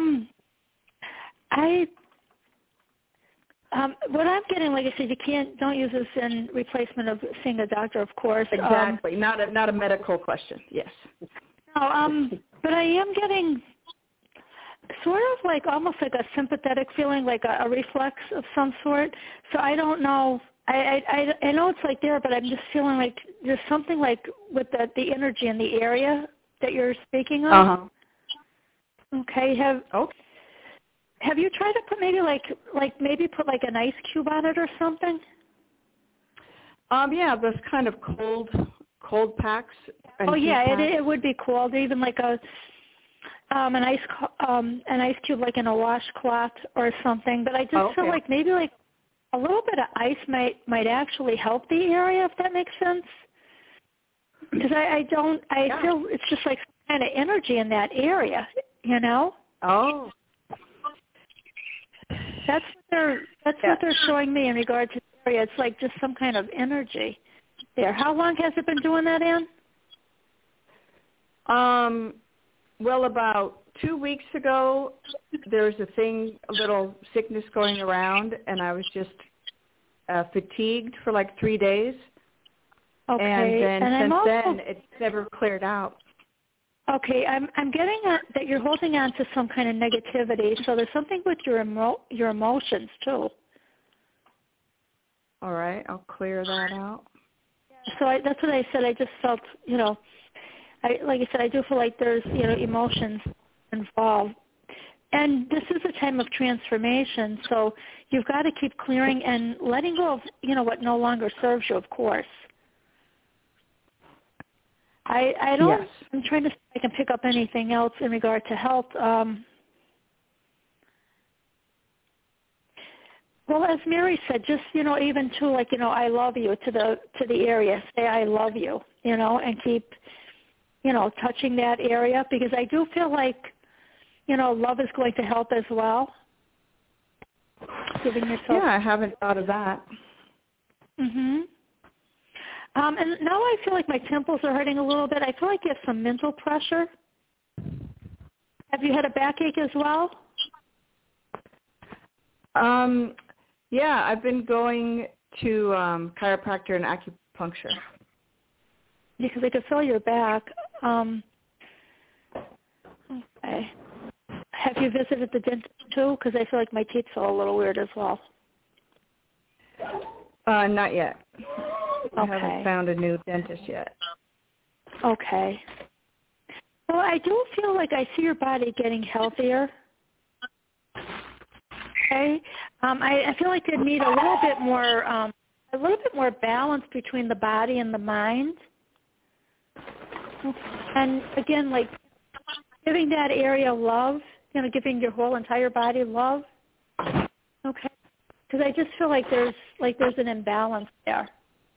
What I'm getting, like I said, don't use this in replacement of seeing a doctor, of course. Exactly, not a medical question. Yes. No, but I am getting sort of like almost like a sympathetic feeling, like a reflex of some sort. So I don't know. I know it's like there, but I'm just feeling like there's something like with the energy in the area that you're speaking of. Uh-huh. Okay. Have you tried to put maybe put an ice cube on it or something? Yeah, those kind of cold packs. It would be cold. Even like an ice cube like in a washcloth or something. But I just feel like maybe like a little bit of ice might actually help the area, if that makes sense. Because I feel it's just like some kind of energy in that area, Oh. That's what they're showing me in regard to the area. It's like just some kind of energy there. How long has it been doing that, Ann? Well, about 2 weeks ago, there was a little sickness going around, and I was just fatigued for like 3 days. Okay. And then then, it's never cleared out. Okay, I'm getting that you're holding on to some kind of negativity. So there's something with your emotions too. All right, I'll clear that out. So that's what I said. I just felt, like I said, I do feel like there's, emotions involved. And this is a time of transformation, so you've got to keep clearing and letting go of, what no longer serves you, of course. I don't. Yes. I'm trying to see if I can pick up anything else in regard to health. Well, as Mary said, just even to I love you to the area. Say I love you, and keep touching that area, because I do feel like love is going to help as well. Giving yourself. Yeah, I haven't thought of that. Mhm. And now I feel like my temples are hurting a little bit. I feel like you have some mental pressure. Have you had a backache as well? Yeah, I've been going to chiropractor and acupuncture. Because I could feel your back. Okay. Have you visited the dentist too? Because I feel like my teeth feel a little weird as well. Not yet. I Okay. haven't found a new dentist yet. Okay. Well, I do feel like I see your body getting healthier. Okay. I feel like you need a little bit more balance between the body and the mind. And again, like giving that area love, giving your whole entire body love. Okay. Because I just feel like there's an imbalance there.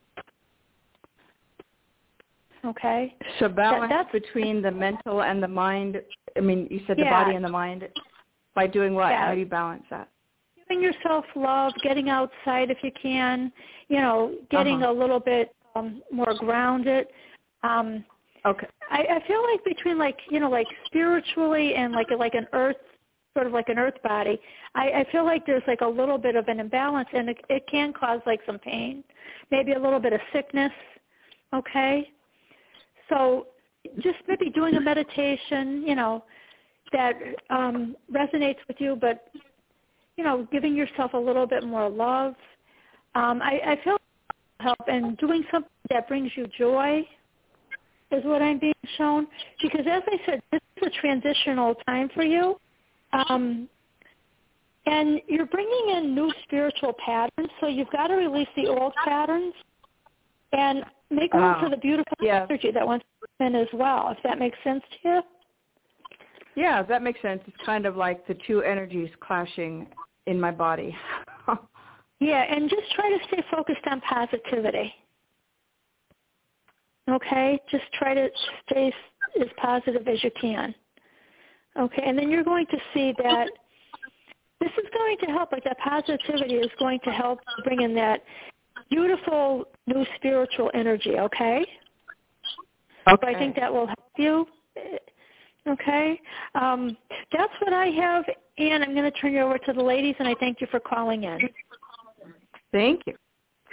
Okay. So balance between the mental and the mind. I mean, you said the body and the mind. By doing what? Yeah. How do you balance that? Giving yourself love, getting outside if you can, getting a little bit more grounded. Okay. I feel like between like spiritually and like an earth, sort of like an earth body, I feel like there's like a little bit of an imbalance, and it can cause like some pain, maybe a little bit of sickness. Okay. So just maybe doing a meditation, that resonates with you, but giving yourself a little bit more love. I feel help, and doing something that brings you joy is what I'm being shown. Because as I said, this is a transitional time for you. And you're bringing in new spiritual patterns, so you've got to release the old patterns and make room for the beautiful energy that wants to come in as well, if that makes sense to you. Yeah, that makes sense. It's kind of like the two energies clashing in my body. Yeah, and just try to stay focused on positivity. Okay? Just try to stay as positive as you can. Okay, and then you're going to see that this is going to help, like that positivity is going to help bring in that beautiful new spiritual energy, okay? So I think that will help you. Okay? That's what I have, Ann. I'm going to turn you over to the ladies, and I thank you for calling in. Thank you.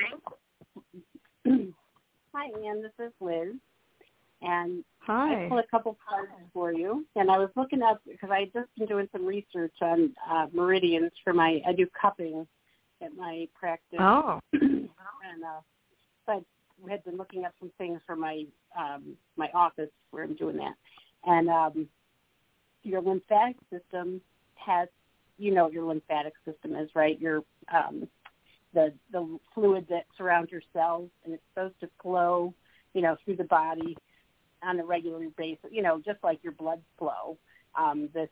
Hi, Ann. This is Liz. And hi. I pulled a couple cards for you. And I was looking up, because I had just been doing some research on meridians for I do cupping at my practice. Oh. And but we had been looking up some things for my my office where I'm doing that. And your lymphatic system has, what your lymphatic system is, right? Your the fluid that surrounds your cells, and it's supposed to flow, through the body on a regular basis, just like your blood flow. This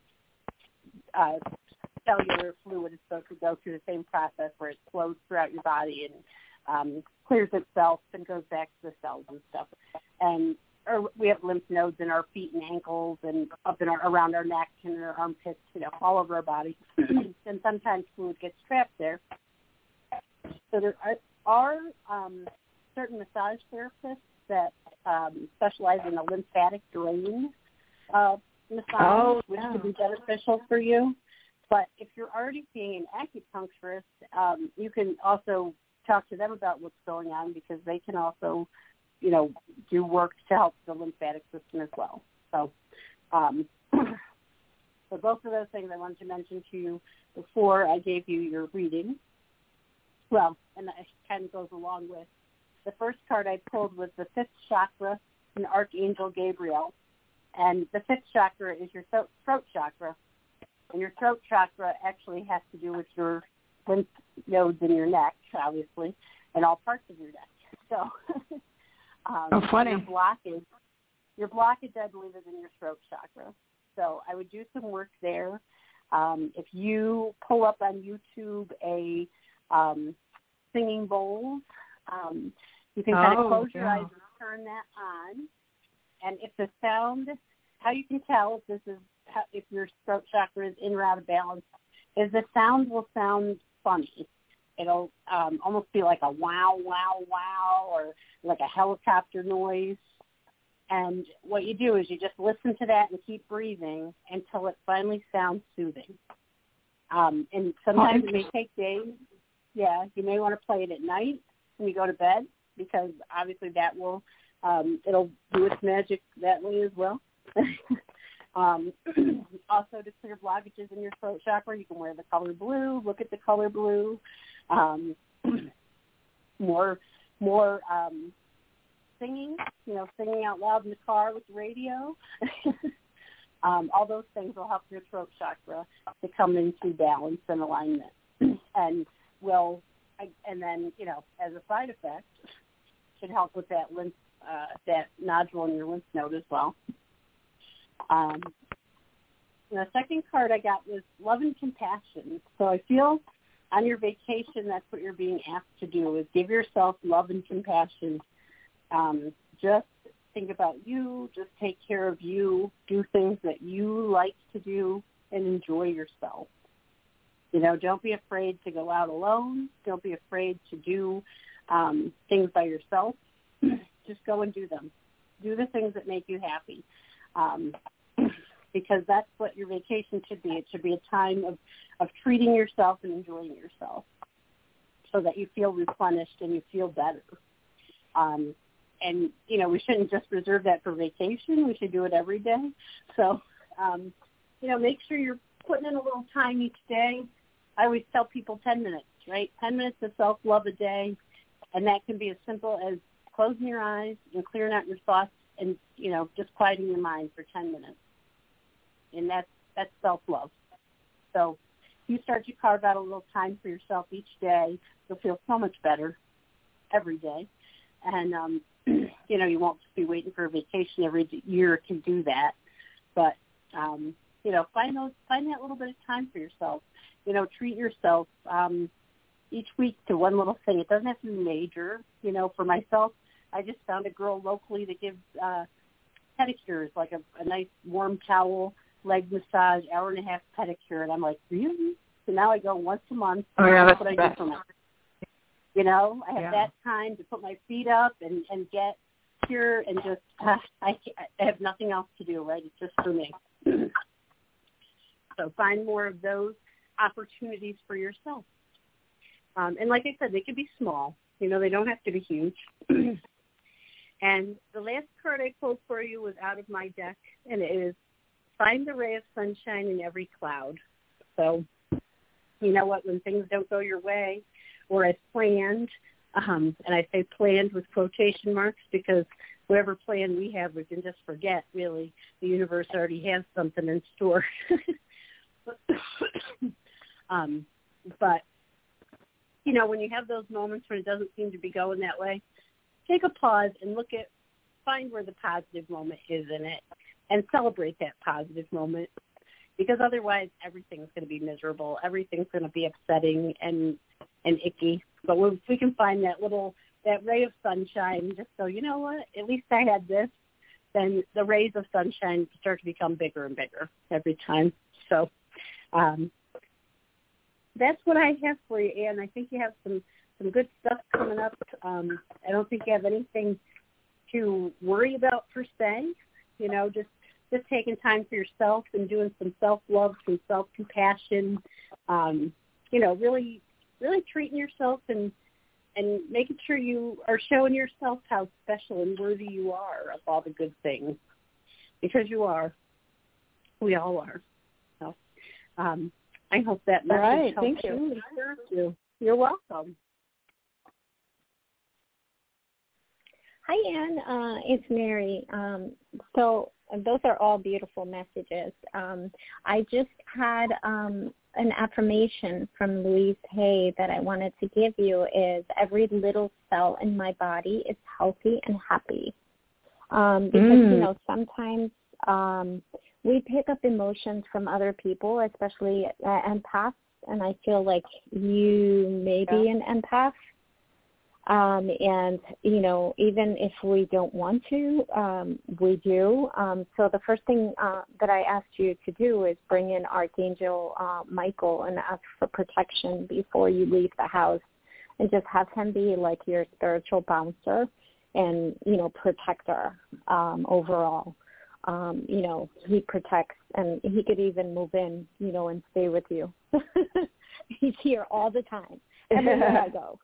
cellular fluid is supposed to go through the same process where it flows throughout your body and clears itself and goes back to the cells and stuff. And we have lymph nodes in our feet and ankles and up in around our neck and our armpits, all over our body. And sometimes fluid gets trapped there. So there are certain massage therapists that specialize in a lymphatic drain massage, which could be beneficial for you. But if you're already seeing an acupuncturist, you can also talk to them about what's going on, because they can also, do work to help the lymphatic system as well. So, so both of those things I wanted to mention to you before I gave you your reading. Well, and it kind of goes along with the first card I pulled was the fifth chakra and Archangel Gabriel. And the fifth chakra is your throat chakra. And your throat chakra actually has to do with your lymph nodes in your neck, obviously, and all parts of your neck. So, funny. Your blockage, I believe, is in your throat chakra. So I would do some work there. If you pull up on YouTube a singing bowls, you can kind of close your eyes and turn that on. And if the sound, how you can tell if your throat chakra is in or out of balance, is the sound will sound funny. It'll almost be like a wow, wow, wow, or like a helicopter noise. And what you do is you just listen to that and keep breathing until it finally sounds soothing. And sometimes it may take days. Yeah, you may want to play it at night when you go to bed, because obviously that will, it'll do its magic that way as well. Also, to clear blockages in your throat chakra, you can wear the color blue. Look at the color blue. More singing, singing out loud in the car with the radio. All those things will help your throat chakra to come into balance and alignment. And then, as a side effect, should help with that lymph, that nodule in your lymph node as well. The second card I got was love and compassion. So I feel on your vacation, that's what you're being asked to do, is give yourself love and compassion. Just think about you, just take care of you, do things that you like to do, and enjoy yourself. Don't be afraid to go out alone. Don't be afraid to do things by yourself. Just go and do them. Do the things that make you happy, because that's what your vacation should be. It should be a time of treating yourself and enjoying yourself so that you feel replenished and you feel better. And, you know, we shouldn't just reserve that for vacation. We should do it every day. So, you know, make sure you're putting in a little time each day. I always tell people 10 minutes, right? 10 minutes of self-love a day, and that can be as simple as closing your eyes and clearing out your thoughts and, you know, just quieting your mind for 10 minutes. And that's self-love. So you start to carve out a little time for yourself each day. You'll feel so much better every day. And, you know, you won't just be waiting for a vacation every year to do that. But, you know, find that little bit of time for yourself. You know, treat yourself each week to one little thing. It doesn't have to be major. You know, for myself, I just found a girl locally that gives pedicures, like a nice warm towel, leg massage, hour-and-a-half pedicure. And I'm like, really? So now I go once a month. Oh, yeah, that's what I do for myself. You know, I have that time to put my feet up and get here and just, I have nothing else to do, right? It's just for me. So find more of those opportunities for yourself. And like I said, they could be small. You know, they don't have to be huge. And the last card I pulled for you was out of my deck, and it is find the ray of sunshine in every cloud. So, you know what, when things don't go your way or as planned, and I say planned with quotation marks because whatever plan we have, we can just forget, really. The universe already has something in store. But, you know, when you have those moments when it doesn't seem to be going that way, take a pause and find where the positive moment is in it and celebrate that positive moment, because otherwise everything's going to be miserable. Everything's going to be upsetting and icky. But if we can find that ray of sunshine, just so, you know what, at least I had this, then the rays of sunshine start to become bigger and bigger every time. So that's what I have for you, Ann. I think you have some good stuff coming up. I don't think you have anything to worry about per se. You know, just taking time for yourself and doing some self-love, some self-compassion. You know, really treating yourself and making sure you are showing yourself how special and worthy you are of all the good things, because you are. We all are. So, I hope that message helps. Thank you. You're welcome. Hi, Ann. It's Mary. So those are all beautiful messages. I just had an affirmation from Louise Hay that I wanted to give you is every little cell in my body is healthy and happy. Because, you know, sometimes we pick up emotions from other people, especially empaths, and I feel like you may be an empath. And, you know, even if we don't want to, we do. So the first thing that I asked you to do is bring in Archangel Michael and ask for protection before you leave the house, and just have him be like your spiritual bouncer and, you know, protector overall. You know, he protects, and he could even move in, you know, and stay with you. He's here all the time, everywhere I go.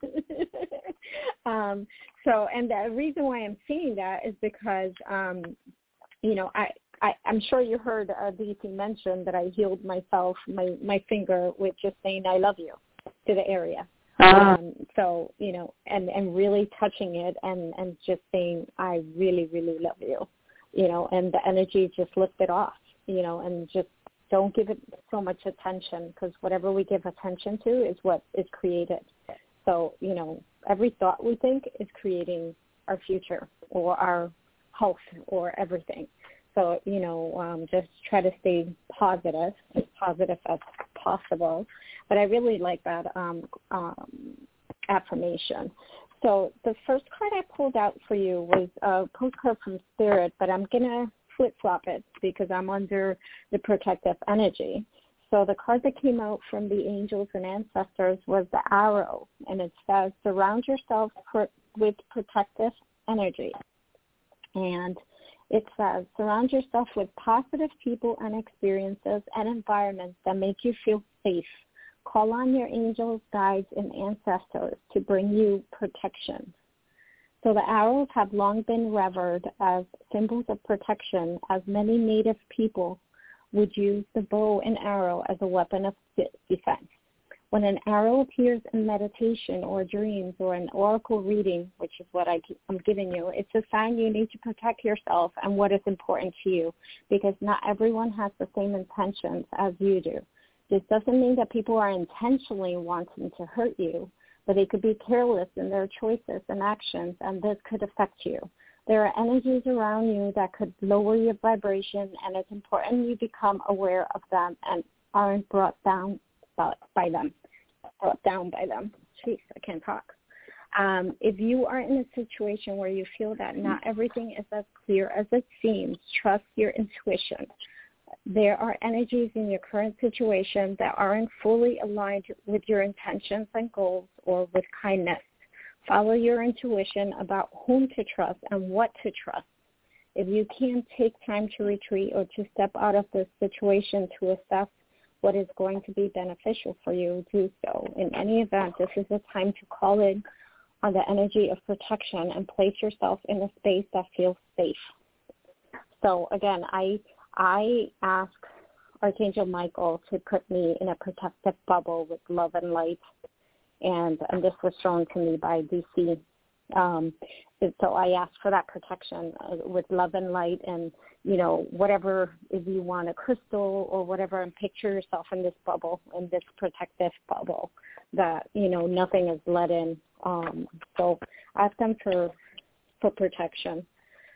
So, and the reason why I'm saying that is because, you know, I'm sure you heard DT mention that I healed myself, my finger, with just saying I love you to the area. So, you know, and really touching it and just saying I really, really love you, you know, and the energy just lifted off, you know, and just don't give it so much attention, because whatever we give attention to is what is created. So, you know, every thought we think is creating our future or our health or everything. So, you know, just try to stay positive as possible. But I really like that affirmation. So the first card I pulled out for you was a postcard from Spirit, but I'm going to flip-flop it because I'm under the protective energy. So the card that came out from the angels and ancestors was the arrow, and it says, surround yourself with protective energy. And it says, surround yourself with positive people and experiences and environments that make you feel safe. Call on your angels, guides, and ancestors to bring you protection. So the arrows have long been revered as symbols of protection, as many native people would use the bow and arrow as a weapon of defense. When an arrow appears in meditation or dreams or an oracle reading, which is what I'm giving you, it's a sign you need to protect yourself and what is important to you, because not everyone has the same intentions as you do. This doesn't mean that people are intentionally wanting to hurt you, but they could be careless in their choices and actions, and this could affect you. There are energies around you that could lower your vibration, and it's important you become aware of them and aren't brought down by them. Jeez, I can't talk. If you are in a situation where you feel that not everything is as clear as it seems, trust your intuition. There are energies in your current situation that aren't fully aligned with your intentions and goals or with kindness. Follow your intuition about whom to trust and what to trust. If you can't take time to retreat or to step out of this situation to assess what is going to be beneficial for you, do so. In any event, this is a time to call in on the energy of protection and place yourself in a space that feels safe. So again, I ask Archangel Michael to put me in a protective bubble with love and light, and this was shown to me by DC. So I asked for that protection with love and light, and, you know, whatever, if you want a crystal or whatever, and picture yourself in this bubble, in this protective bubble, that, you know, nothing is let in. So ask them for protection.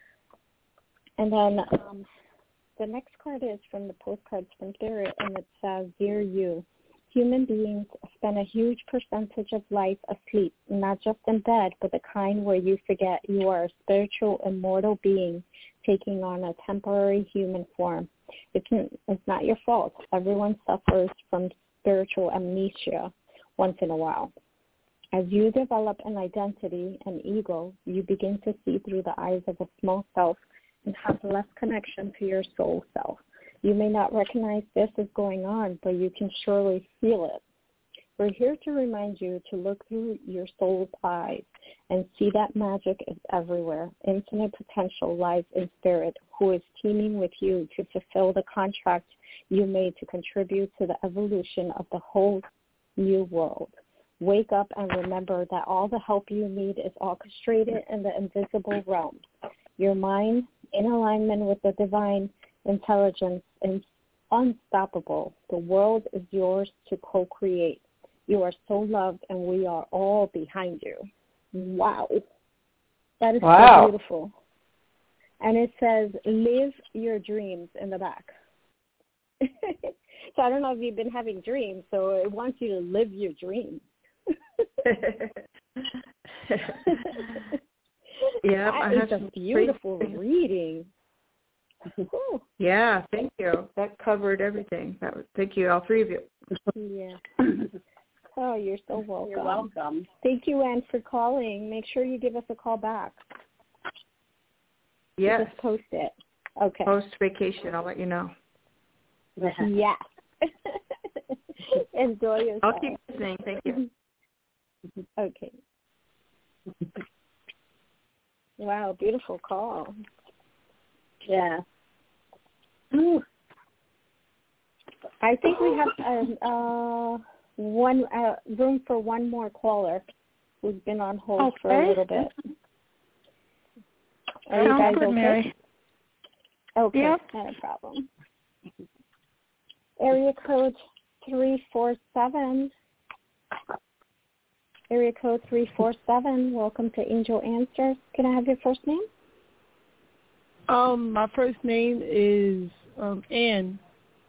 And then the next card is from the Postcards from Spirit, and it says, Dear You, human beings spend a huge percentage of life asleep, not just in bed, but the kind where you forget you are a spiritual, immortal being taking on a temporary human form. It's not your fault. Everyone suffers from spiritual amnesia once in a while. As you develop an identity, an ego, you begin to see through the eyes of a small self and have less connection to your soul self. You may not recognize this is going on, but you can surely feel it. We're here to remind you to look through your soul's eyes and see that magic is everywhere. Infinite potential lies in Spirit, who is teaming with you to fulfill the contract you made to contribute to the evolution of the whole new world. Wake up and remember that all the help you need is orchestrated in the invisible realm. Your mind, in alignment with the divine intelligence, is unstoppable. The world is yours to co-create. You are so loved, and we are all behind you. Wow. That is so beautiful. And it says, live your dreams in the back. So I don't know if you've been having dreams, so it wants you to live your dreams. Yeah, I have a beautiful reading. Yeah, thank you. That covered everything. Thank you, all three of you. Yeah. Oh, you're so welcome. You're welcome. Thank you, Anne, for calling. Make sure you give us a call back. Yes. Just post it. Okay. Post vacation, I'll let you know. Yes. Enjoy yourself. I'll keep listening. Thank you. Okay. Wow, beautiful call. Yeah. Ooh. I think we have one room for one more caller who's been on hold for a little bit. Are you guys okay? Mary. Okay, yep. Not a problem. Area code 347. Area code 347. Welcome to Angel Answers. Can I have your first name? My first name is Ann.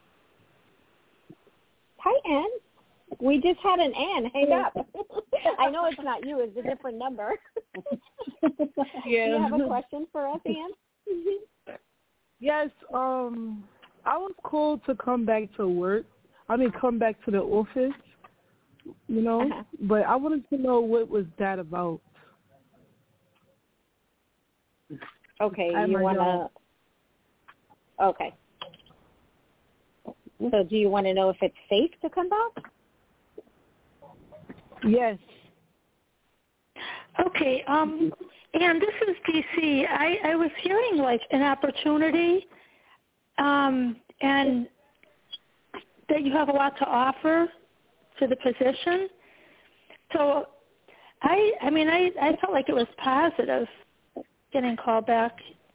Hi, Ann. We just had an Ann. Hang up. I know it's not you. It's a different number. Yeah. Do you have a question for us, Ann? Yes. I was called to come back to work. Come back to the office. You know, but I wanted to know what was that about. Okay, you want to... Okay. So do you want to know if it's safe to come back? Yes. Okay, and this is DC. I was hearing like an opportunity and that you have a lot to offer to the position. So I felt like it was positive getting called back.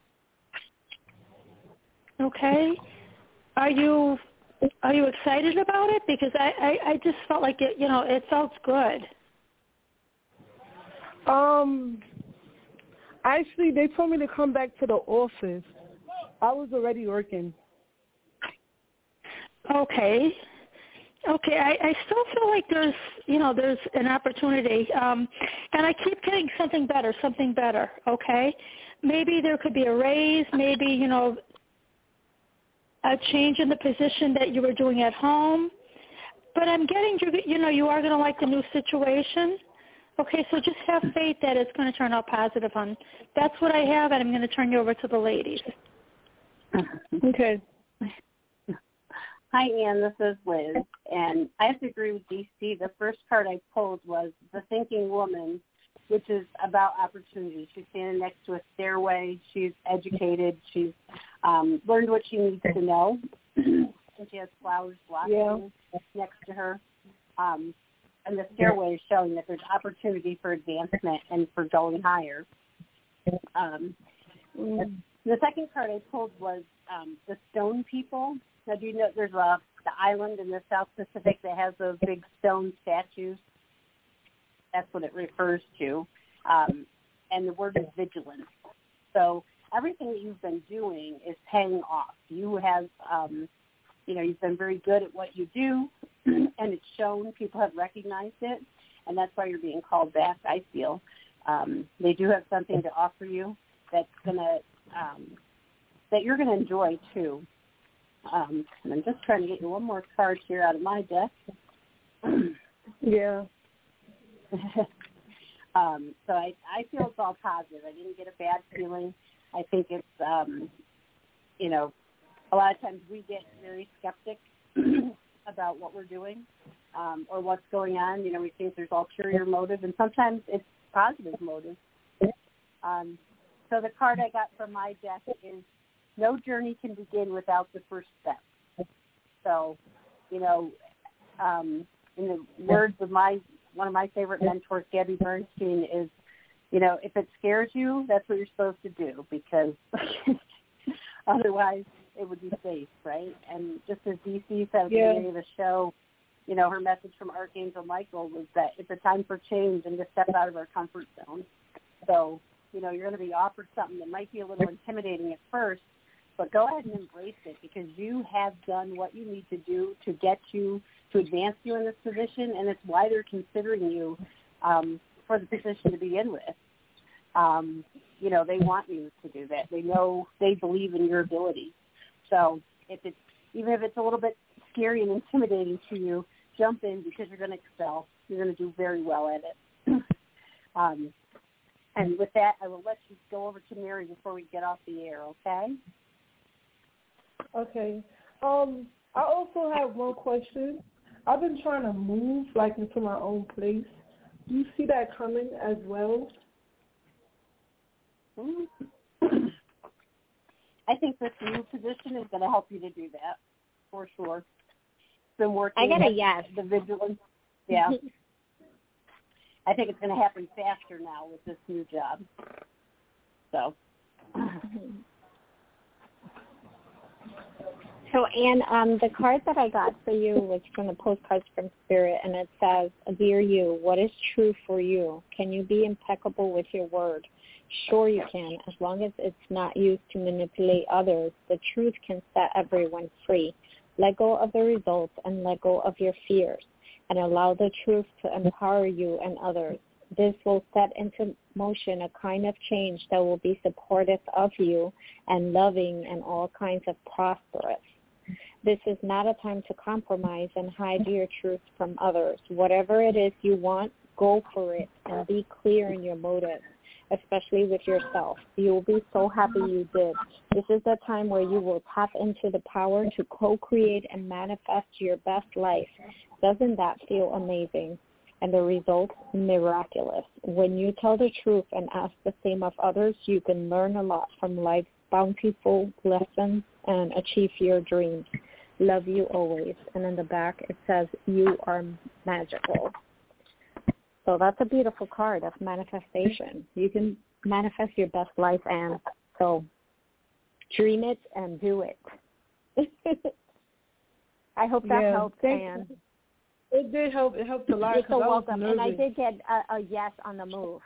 Okay. Are you excited about it? Because I just felt like it, it felt good. Actually, they told me to come back to the office. I was already working. Okay. I still feel like there's an opportunity, and I keep getting something better. Okay, maybe there could be a raise, maybe a change in the position that you were doing at home. But I'm getting you are going to like the new situation. Okay, so just have faith that it's going to turn out positive, hon. That's what I have, and I'm going to turn you over to the ladies. Okay. Hi, Ann. This is Liz, and I have to agree with DC. The first card I pulled was the Thinking Woman, which is about opportunity. She's standing next to a stairway. She's educated. She's learned what she needs to know, and she has flowers blossoming next to her. And the stairway is showing that there's opportunity for advancement and for going higher. The second card I pulled was the Stone People. Now, do you know there's the island in the South Pacific that has those big stone statues? That's what it refers to. And the word is vigilance. So everything that you've been doing is paying off. You have, you've been very good at what you do, and it's shown. People have recognized it, and that's why you're being called back, I feel. They do have something to offer you that's gonna that you're going to enjoy, too. And I'm just trying to get you one more card here out of my deck. Yeah. So I feel it's all positive. I didn't get a bad feeling. I think it's, a lot of times we get very skeptic about what we're doing or what's going on. We think there's ulterior motive, and sometimes it's positive motive. So the card I got from my deck is no journey can begin without the first step. So, in the words of one of my favorite mentors, Gabby Bernstein, is, if it scares you, that's what you're supposed to do, because otherwise it would be safe, right? And just as DC said at the beginning of the show, her message from Archangel Michael was that it's a time for change and to step out of our comfort zone. So, you're going to be offered something that might be a little intimidating at first, but go ahead and embrace it, because you have done what you need to do to get you, to advance you in this position, and it's why they're considering you for the position to begin with. They want you to do that. They know, they believe in your ability. So even if it's a little bit scary and intimidating to you, jump in, because you're going to excel. You're going to do very well at it. And with that, I will let you go over to Mary before we get off the air, okay? Okay. I also have one question. I've been trying to move, into my own place. Do you see that coming as well? I think this new position is going to help you to do that, for sure. Been working. I got a yes. The vigilance. Yeah. I think it's going to happen faster now with this new job. So. So, Anne, the card that I got for you was from the Postcards from Spirit, and it says, Dear you, what is true for you? Can you be impeccable with your word? Sure you can, as long as it's not used to manipulate others. The truth can set everyone free. Let go of the results and let go of your fears, and allow the truth to empower you and others. This will set into motion a kind of change that will be supportive of you and loving and all kinds of prosperous. This is not a time to compromise and hide your truth from others. Whatever it is you want, go for it and be clear in your motives. especially with yourself. You will be so happy you did. This is the time where you will tap into the power to co-create and manifest your best life. Doesn't that feel amazing? And the results, miraculous. When you tell the truth and ask the same of others, you can learn a lot from life's bountiful lessons and achieve your dreams. Love you always. And in the back, it says, you are magical. So that's a beautiful card of manifestation. You can manifest your best life, and so dream it and do it. I hope that helped, Anne. It did help. It helped a lot. You're so welcome. And I did get a yes on the move.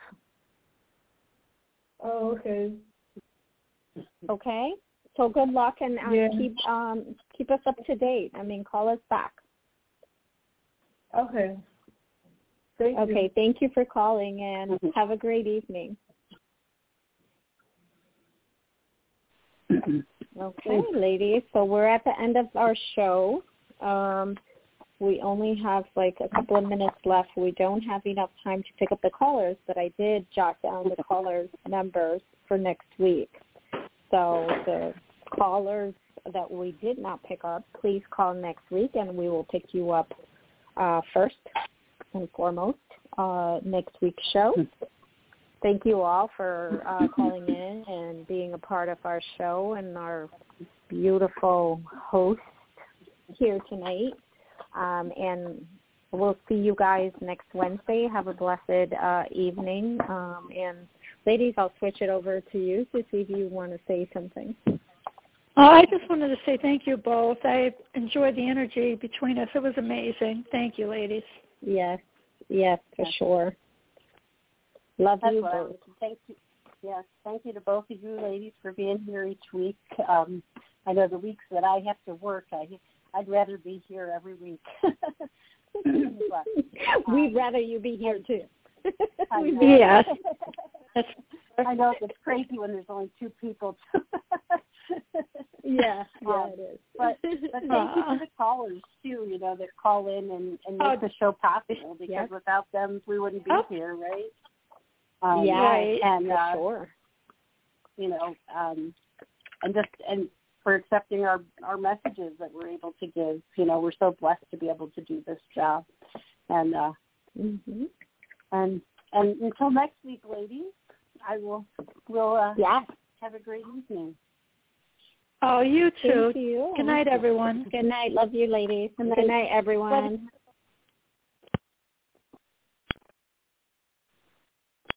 Oh, okay. Okay. So good luck, and keep us up to date. I mean, call us back. Okay. Thank you. Thank you for calling, and have a great evening. Okay, ladies. So we're at the end of our show. We only have like a couple of minutes left. We don't have enough time to pick up the callers, but I did jot down the callers' numbers for next week. So the callers that we did not pick up, please call next week, and we will pick you up first and foremost next week's show. Thank you all for calling in and being a part of our show and our beautiful host here tonight. And we'll see you guys next Wednesday. Have a blessed evening. And ladies, I'll switch it over to you to see if you want to say something. I just wanted to say thank you both. I enjoyed the energy between us. It was amazing. Thank you, ladies. Yes, for sure. Love you both. Thank you. Yes, thank you to both of you ladies for being here each week. I know the weeks that I have to work, I'd rather be here every week. But, we'd rather you be here too. Yes. I know it's crazy when there's only two people. Yeah, it is. But thank you for the callers too, that call in and make the show possible, because without them we wouldn't be here, right? And for sure. And for accepting our messages that we're able to give. We're so blessed to be able to do this job. And and until next week, ladies, we'll have a great evening. Oh, you too. Thank you. Good night, everyone. Good night. Love you, ladies. Good night, everyone.